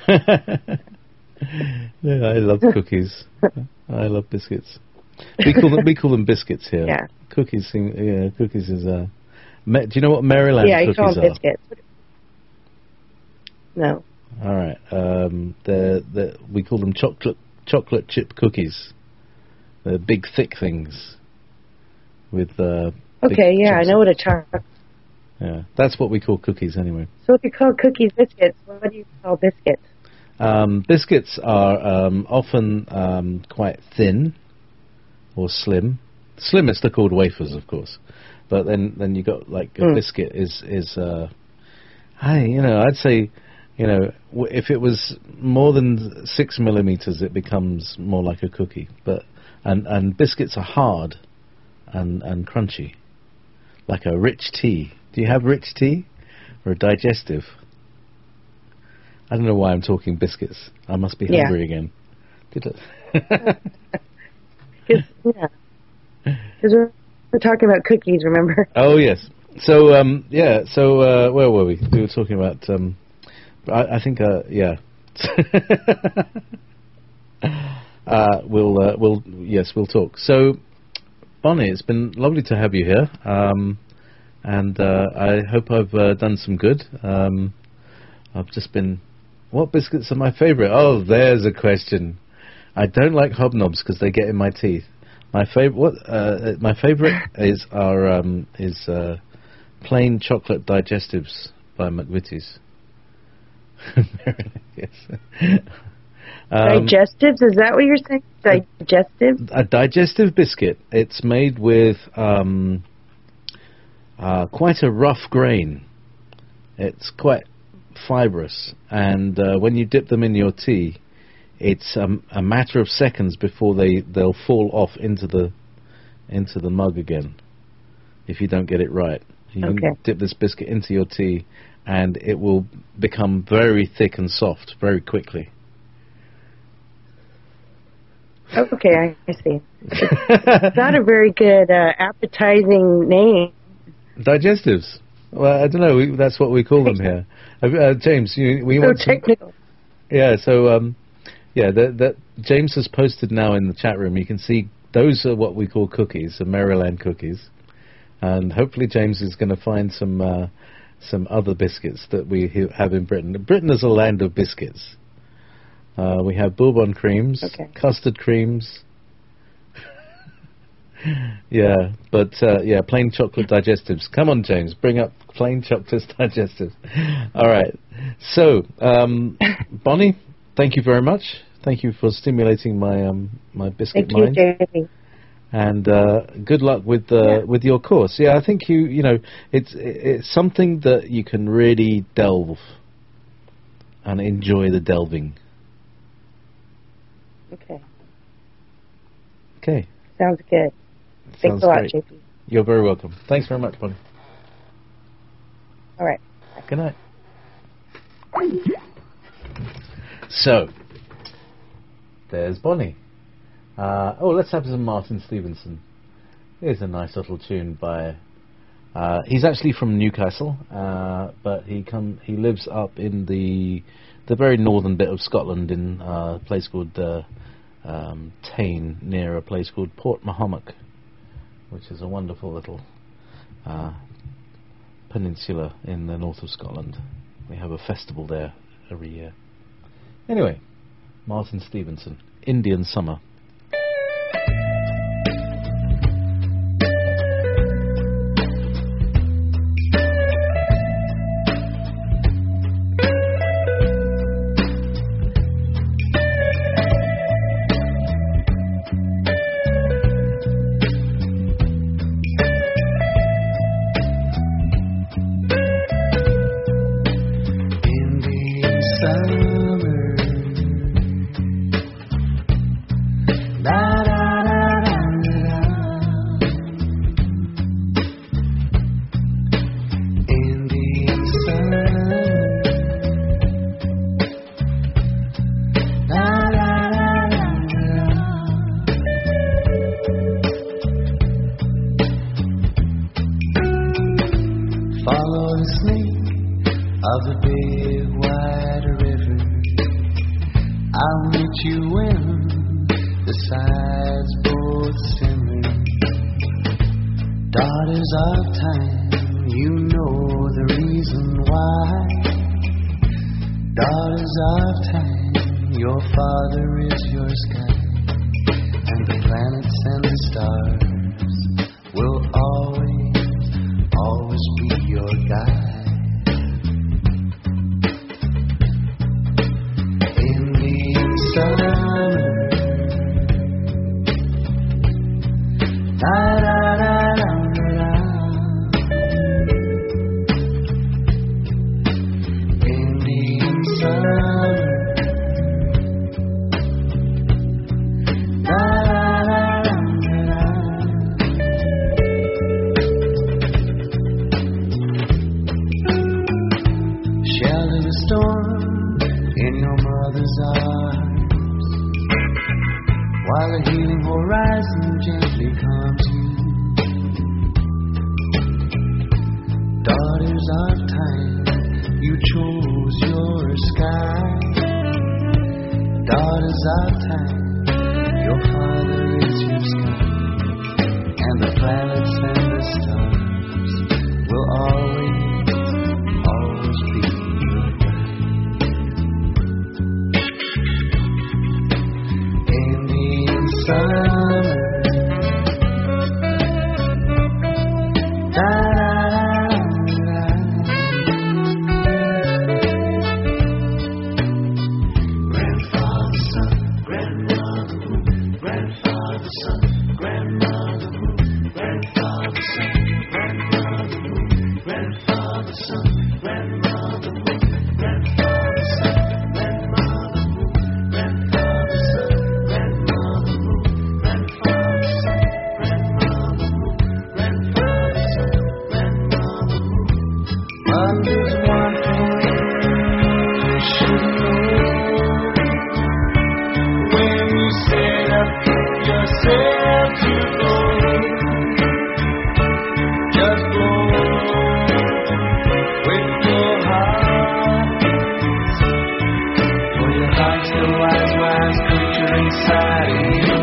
Yeah, I love cookies. I love biscuits. We call them we call them biscuits here. Yeah. Cookies. Seem, yeah, cookies is. Uh, me, do you know what Maryland Yeah, you cookies call them are? biscuits. No. All right. Um, they're, they're, we call them chocolate chocolate chip cookies. They're big, thick things. With uh, big Okay, yeah, I chips. know what a chocolate. Yeah, that's what we call cookies anyway. So if you call cookies biscuits, what do you call biscuits? Um, biscuits are um, often um, quite thin or slim. Slimmest are called wafers, of course. But then, then you got like a Mm. biscuit is is. Uh, I you know I'd say, you know, w- if it was more than six millimeters, it becomes more like a cookie. But and and biscuits are hard and and crunchy, like a rich tea. Do you have rich tea or a digestive? I don't know why I'm talking biscuits. I must be Yeah. hungry again. Did it? Cause, yeah. Because we're, we're talking about cookies, remember? Oh yes. So um, yeah. So uh, where were we? We were talking about. Um, I, I think. Uh, yeah. uh, we'll. Uh, we'll. Yes, we'll talk. So, Bonnie, it's been lovely to have you here, um, and uh, I hope I've uh, done some good. Um, I've just been. What biscuits are my favourite? Oh, there's a question. I don't like hobnobs because they get in my teeth. My favorite, what? Uh, my favourite is are um, is uh, plain chocolate digestives by McVitie's. Yes. um, Digestives, is that what you're saying? Digestives? a digestive biscuit. It's made with um, uh, quite a rough grain. It's quite fibrous, and uh, when you dip them in your tea, it's um, a matter of seconds before they they'll fall off into the into the mug again. If you don't get it right, you Okay. can dip this biscuit into your tea, and it will become very thick and soft very quickly. Okay, I, I see. It's not a very good uh, appetizing name. Digestives. Well, I don't know. We, that's what we call them here. Uh, uh, James, you, we So want some, technical. yeah. So um, yeah, that, that James has posted now in the chat room. You can see those are what we call cookies, the Maryland cookies, and hopefully James is going to find some uh, some other biscuits that we he- have in Britain. Britain is a land of biscuits. Uh, we have bourbon creams, Okay. custard creams. Yeah, but uh, yeah, plain chocolate digestives. Come on, James, bring up plain chocolate digestives. All right. So, um, Bonnie, thank you very much. Thank you for stimulating my um, my biscuit Thank you, mind. J P. And uh, good luck with uh, Yeah. with your course. Yeah, I think you you know it's it's something that you can really delve and enjoy the delving. Okay. Okay. Sounds good. Sounds Thanks a lot, great. J P. You're very welcome. Thanks very much, Bonnie. All right. Good night. So, there's Bonnie. Uh, oh, let's have some Martin Stevenson. Here's a nice little tune by. Uh, he's actually from Newcastle, uh, but he come he lives up in the the very northern bit of Scotland in uh, a place called uh, um, Tain, near a place called Port Mahomack, which is a wonderful little uh, peninsula in the north of Scotland. We have a festival there every year. Anyway, Martin Stevenson, Indian Summer. Indian summer. Da da da da da. Indian summer. Da da da da da. Follow the snake of the big wide river. I'll meet you when the sides both simmer. Daughters of time, you know the reason why. Daughters of time, your father is your sky, and the planets and the stars will always, always be your guide. Indian summer. Da da da da da. Indian summer. Da da da da da. Shelter the storm in your mother's arms, while the healing horizon gently calms you. Daughters of time, you chose your sky. Daughters of time, your father is your sky, and the planets and the stars will always, always be your guide. Indian summer. Da da da da. Grandfather sun, grandmother moon, grandfather sun, grandmother moon, grandfather sun, grandmother moon, grandfather sun, grandmother moon, grandfather sun, grandmother moon, grandfather sun, grandmother moon, grandfather sun, grandmother moon, grandfather sun, grandmother moon. But there's one thing you should know. When you set up yourself to go, just go with your heart. For your heart's the wise, wise creature inside of you.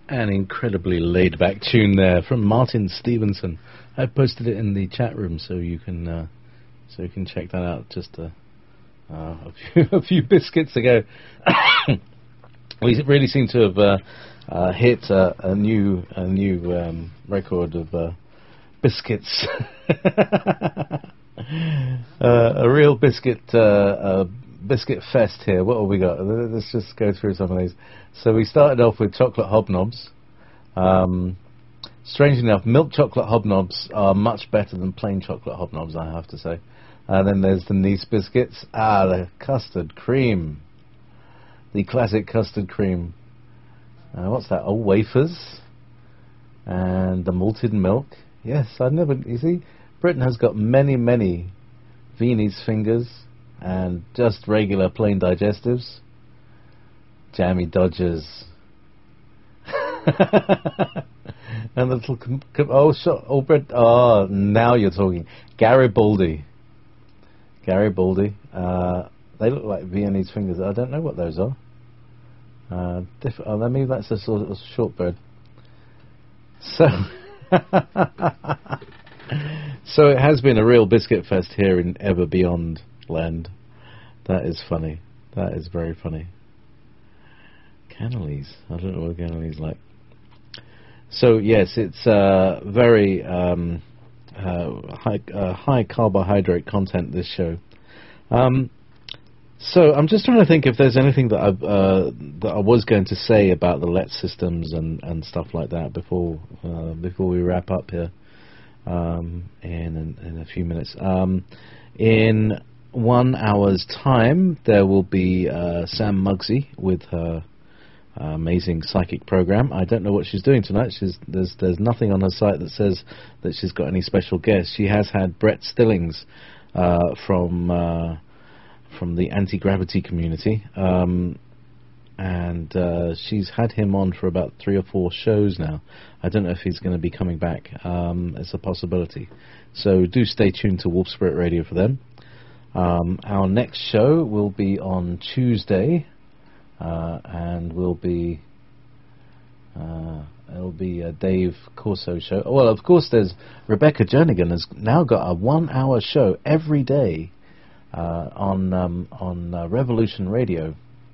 An incredibly laid-back tune there from Martin Stevenson. I posted it in the chat room, so you can uh, so you can check that out. Just uh, uh, a few a few biscuits ago, we really seem to have uh, uh, hit uh, a new a new um, record of uh, biscuits. uh, a real biscuit uh, uh, biscuit fest here. What have we got? Let's just go through some of these. So we started off with chocolate hobnobs. Um, strangely enough, milk chocolate hobnobs are much better than plain chocolate hobnobs, I have to say. And then there's the Nice biscuits. Ah, the custard cream. The classic custard cream. Uh, what's that? Oh, wafers. And the malted milk. Yes, I never... You see, Britain has got many, many Viennese fingers and just regular plain digestives. Jammy Dodgers. And the little com- com- oh, sh- oh, bread. Oh, now you're talking. Garibaldi. Garibaldi. Uh, they look like Viennese fingers. I don't know what those are. Uh, diff- oh, maybe that's a sort of shortbread. So, so it has been a real biscuit fest here in Ever Beyond Land. That is funny. That is very funny. Cannolis. I don't know what Cannolis like. So yes, it's uh, very um, uh, high, uh, high carbohydrate content, this show. Um, so I'm just trying to think if there's anything that I uh, that I was going to say about the L E T systems and, and stuff like that before uh, before we wrap up here um, in, in in a few minutes. Um, in one hour's time, there will be uh, Sam Muggsy with her Uh, amazing psychic program. I don't know what she's doing tonight. She's, there's there's nothing on her site that says that she's got any special guests. She has had Brett Stillings uh, from uh, from the anti-gravity community, um, and uh, she's had him on for about three or four shows now. I don't know if he's going to be coming back. Um, it's a possibility. So do stay tuned to Wolf Spirit Radio for them. Um, our next show will be on Tuesday. Uh, and will be uh, it'll be a Dave Corso show. Well, of course, there's Rebecca Jernigan has now got a one-hour show every day uh, on um, on uh, Revolution Radio,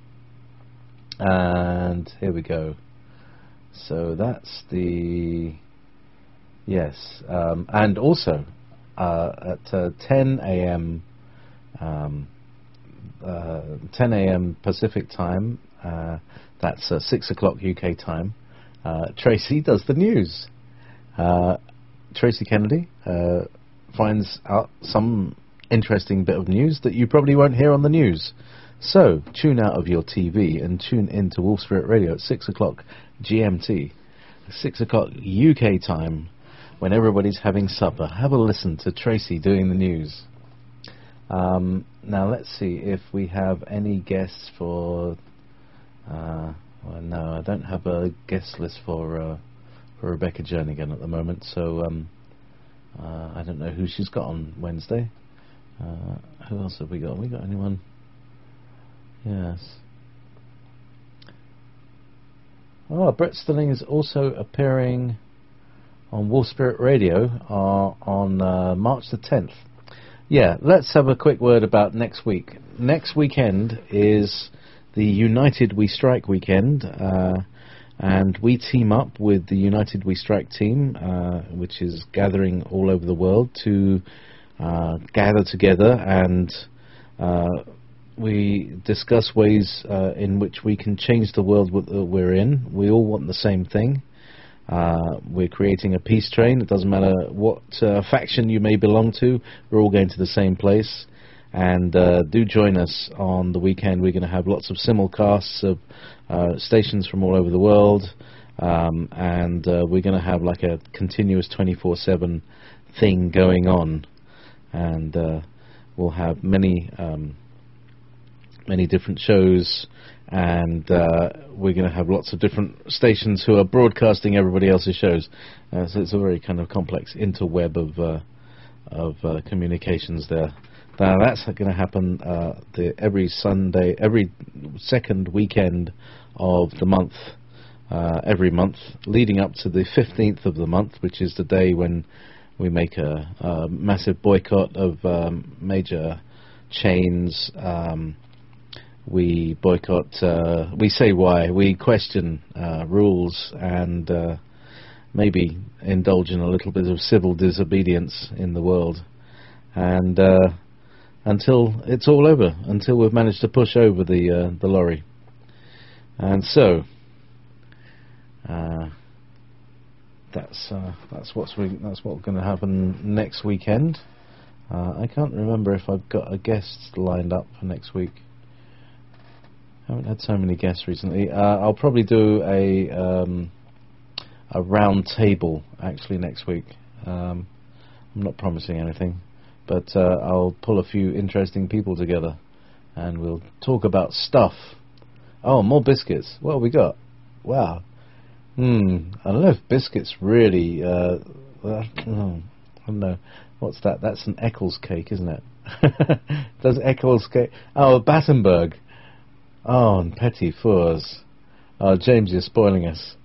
and here we go. So that's the yes, um, and also uh, at uh, ten a.m. Um, Uh, ten a.m. Pacific time, uh, that's uh, six o'clock U K time, uh, Tracy does the news. Uh, Tracy Kennedy uh, finds out some interesting bit of news that you probably won't hear on the news. So, tune out of your T V and tune in to Wolf Spirit Radio at six o'clock G M T, six o'clock U K time, when everybody's having supper. Have a listen to Tracy doing the news. Um, now let's see if we have any guests for. Uh, well, no, I don't have a guest list for uh, for Rebecca Jernigan at the moment. So um, uh, I don't know who she's got on Wednesday. Uh, who else have we got? Have we got anyone? Yes. Oh, Brett Stilling is also appearing on Wolf Spirit Radio uh, on uh, March the tenth. Yeah, let's have a quick word about next week. Next weekend is the United We Strike weekend, uh, and we team up with the United We Strike team, uh, which is gathering all over the world to uh, gather together, and uh, we discuss ways uh, in which we can change the world that we're in. We all want the same thing. Uh, we're creating a peace train. It doesn't matter what uh, faction you may belong to. We're all going to the same place. And uh, do join us on the weekend. We're going to have lots of simulcasts of uh, stations from all over the world. Um, and uh, we're going to have like a continuous twenty-four seven thing going on. And uh, we'll have many, um, many different shows. And uh, we're going to have lots of different stations who are broadcasting everybody else's shows. Uh, so it's a very kind of complex interweb of uh, of uh, communications there. Now that's going to happen uh, the, every Sunday, every second weekend of the month uh, every month, leading up to the fifteenth of the month, which is the day when we make a, a massive boycott of um, major chains. Um, we boycott, uh, we say why, we question uh, rules and uh, maybe indulge in a little bit of civil disobedience in the world. And uh, until it's all over, until we've managed to push over the uh, the lorry. And so, uh, that's uh, that's what's we, that's what's going to happen next weekend. Uh, I can't remember if I've got a guest lined up for next week. I haven't had so many guests recently. Uh, I'll probably do a um, a round table actually next week. Um, I'm not promising anything, but uh, I'll pull a few interesting people together, and we'll talk about stuff. Oh, more biscuits. What have we got? Wow. Hmm. I don't know if biscuits really. Uh, uh, oh, I don't know. What's that? That's an Eccles cake, isn't it? Does Eccles cake? Oh, Battenberg. Oh, and Petit Fours. Oh, James, you're spoiling us.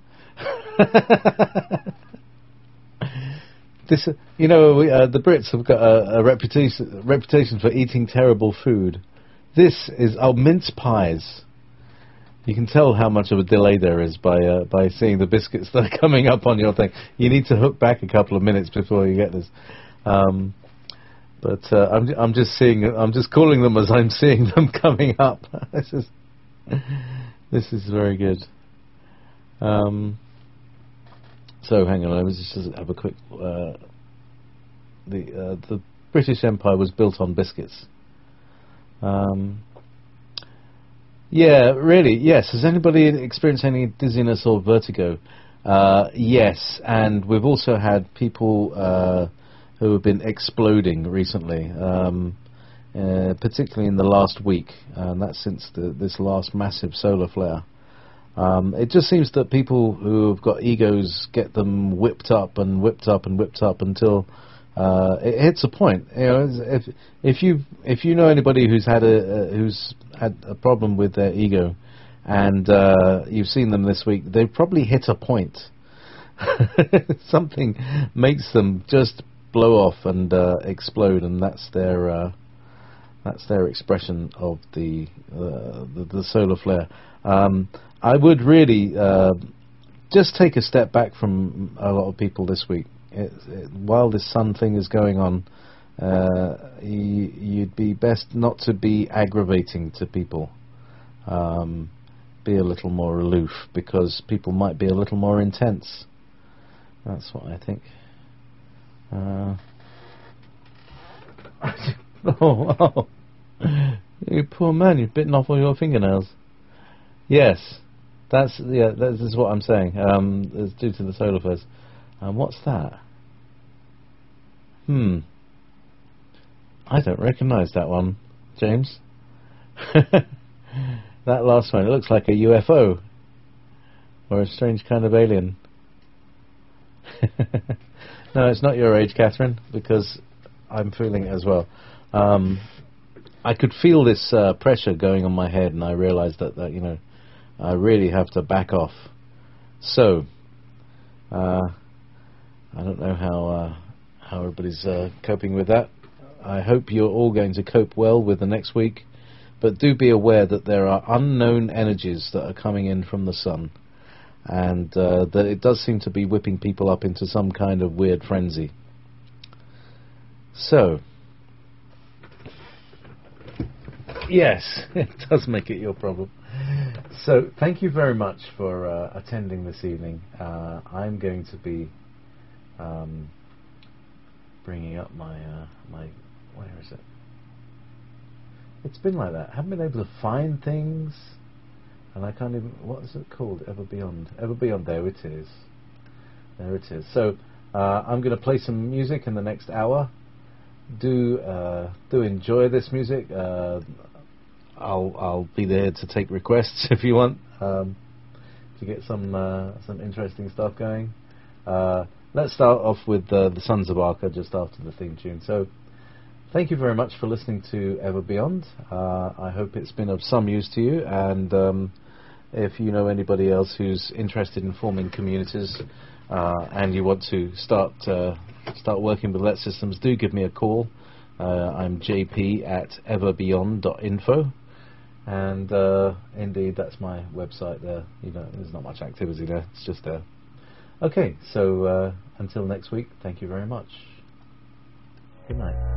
This, you know, we, uh, the Brits have got a, a reputation reputation for eating terrible food. This is oh, mince pies. You can tell how much of a delay there is by uh, by seeing the biscuits that are coming up on your thing. You need to hook back a couple of minutes before you get this. Um, but uh, I'm I'm just seeing I'm just calling them as I'm seeing them coming up. This is this is very good. Um, so hang on, let me just have a quick. Uh, the uh, the British Empire was built on biscuits. Um, yeah, really, yes. Has anybody experienced any dizziness or vertigo? Uh, yes, and we've also had people uh, who have been exploding recently, um, uh, particularly in the last week, and that's since the, this last massive solar flare. Um, it just seems that people who have got egos get them whipped up and whipped up and whipped up until uh, it hits a point. You know, if if you if you know anybody who's had a uh, who's had a problem with their ego, and uh, you've seen them this week, they've probably hit a point. Something makes them just blow off and uh, explode, and that's their uh, that's their expression of the uh, the, the solar flare. Um, I would really uh, just take a step back from a lot of people this week. It, it, while this sun thing is going on, uh, you, you'd be best not to be aggravating to people. Um, be a little more aloof, because people might be a little more intense. That's what I think. Uh, oh, oh. You poor man, you've bitten off all your fingernails. Yes, that's yeah. This is what I'm saying. Um, it's due to the solar flares. Um, what's that? Hmm. I don't recognise that one, James. That last one. It looks like a U F O or a strange kind of alien. No, it's not your age, Catherine, because I'm feeling it as well. Um, I could feel this uh, pressure going on my head, and I realised that, that you know. I really have to back off. So, uh, I don't know how uh, how everybody's uh, coping with that. I hope you're all going to cope well with the next week, but do be aware that there are unknown energies that are coming in from the sun, and uh, that it does seem to be whipping people up into some kind of weird frenzy. So, yes, it does make it your problem. So, thank you very much for uh, attending this evening. Uh, I'm going to be um, bringing up my uh, my where is it? It's been like that. I haven't been able to find things, and I can't even. What is it called? Ever Beyond. Ever Beyond. There it is. There it is. So, uh, I'm going to play some music in the next hour. Do uh, do enjoy this music. Uh, I'll I'll be there to take requests if you want um, to get some uh, some interesting stuff going. Uh, let's start off with uh, the Sons of Arca just after the theme tune. So, thank you very much for listening to Ever Beyond. Uh, I hope it's been of some use to you, and um, if you know anybody else who's interested in forming communities uh, and you want to start uh, start working with Let Systems, do give me a call. Uh, I'm J P at everbeyond dot info, and uh, indeed that's my website there. You know, there's not much activity there, it's just there. Okay, so uh, until next week, thank you very much. Good night.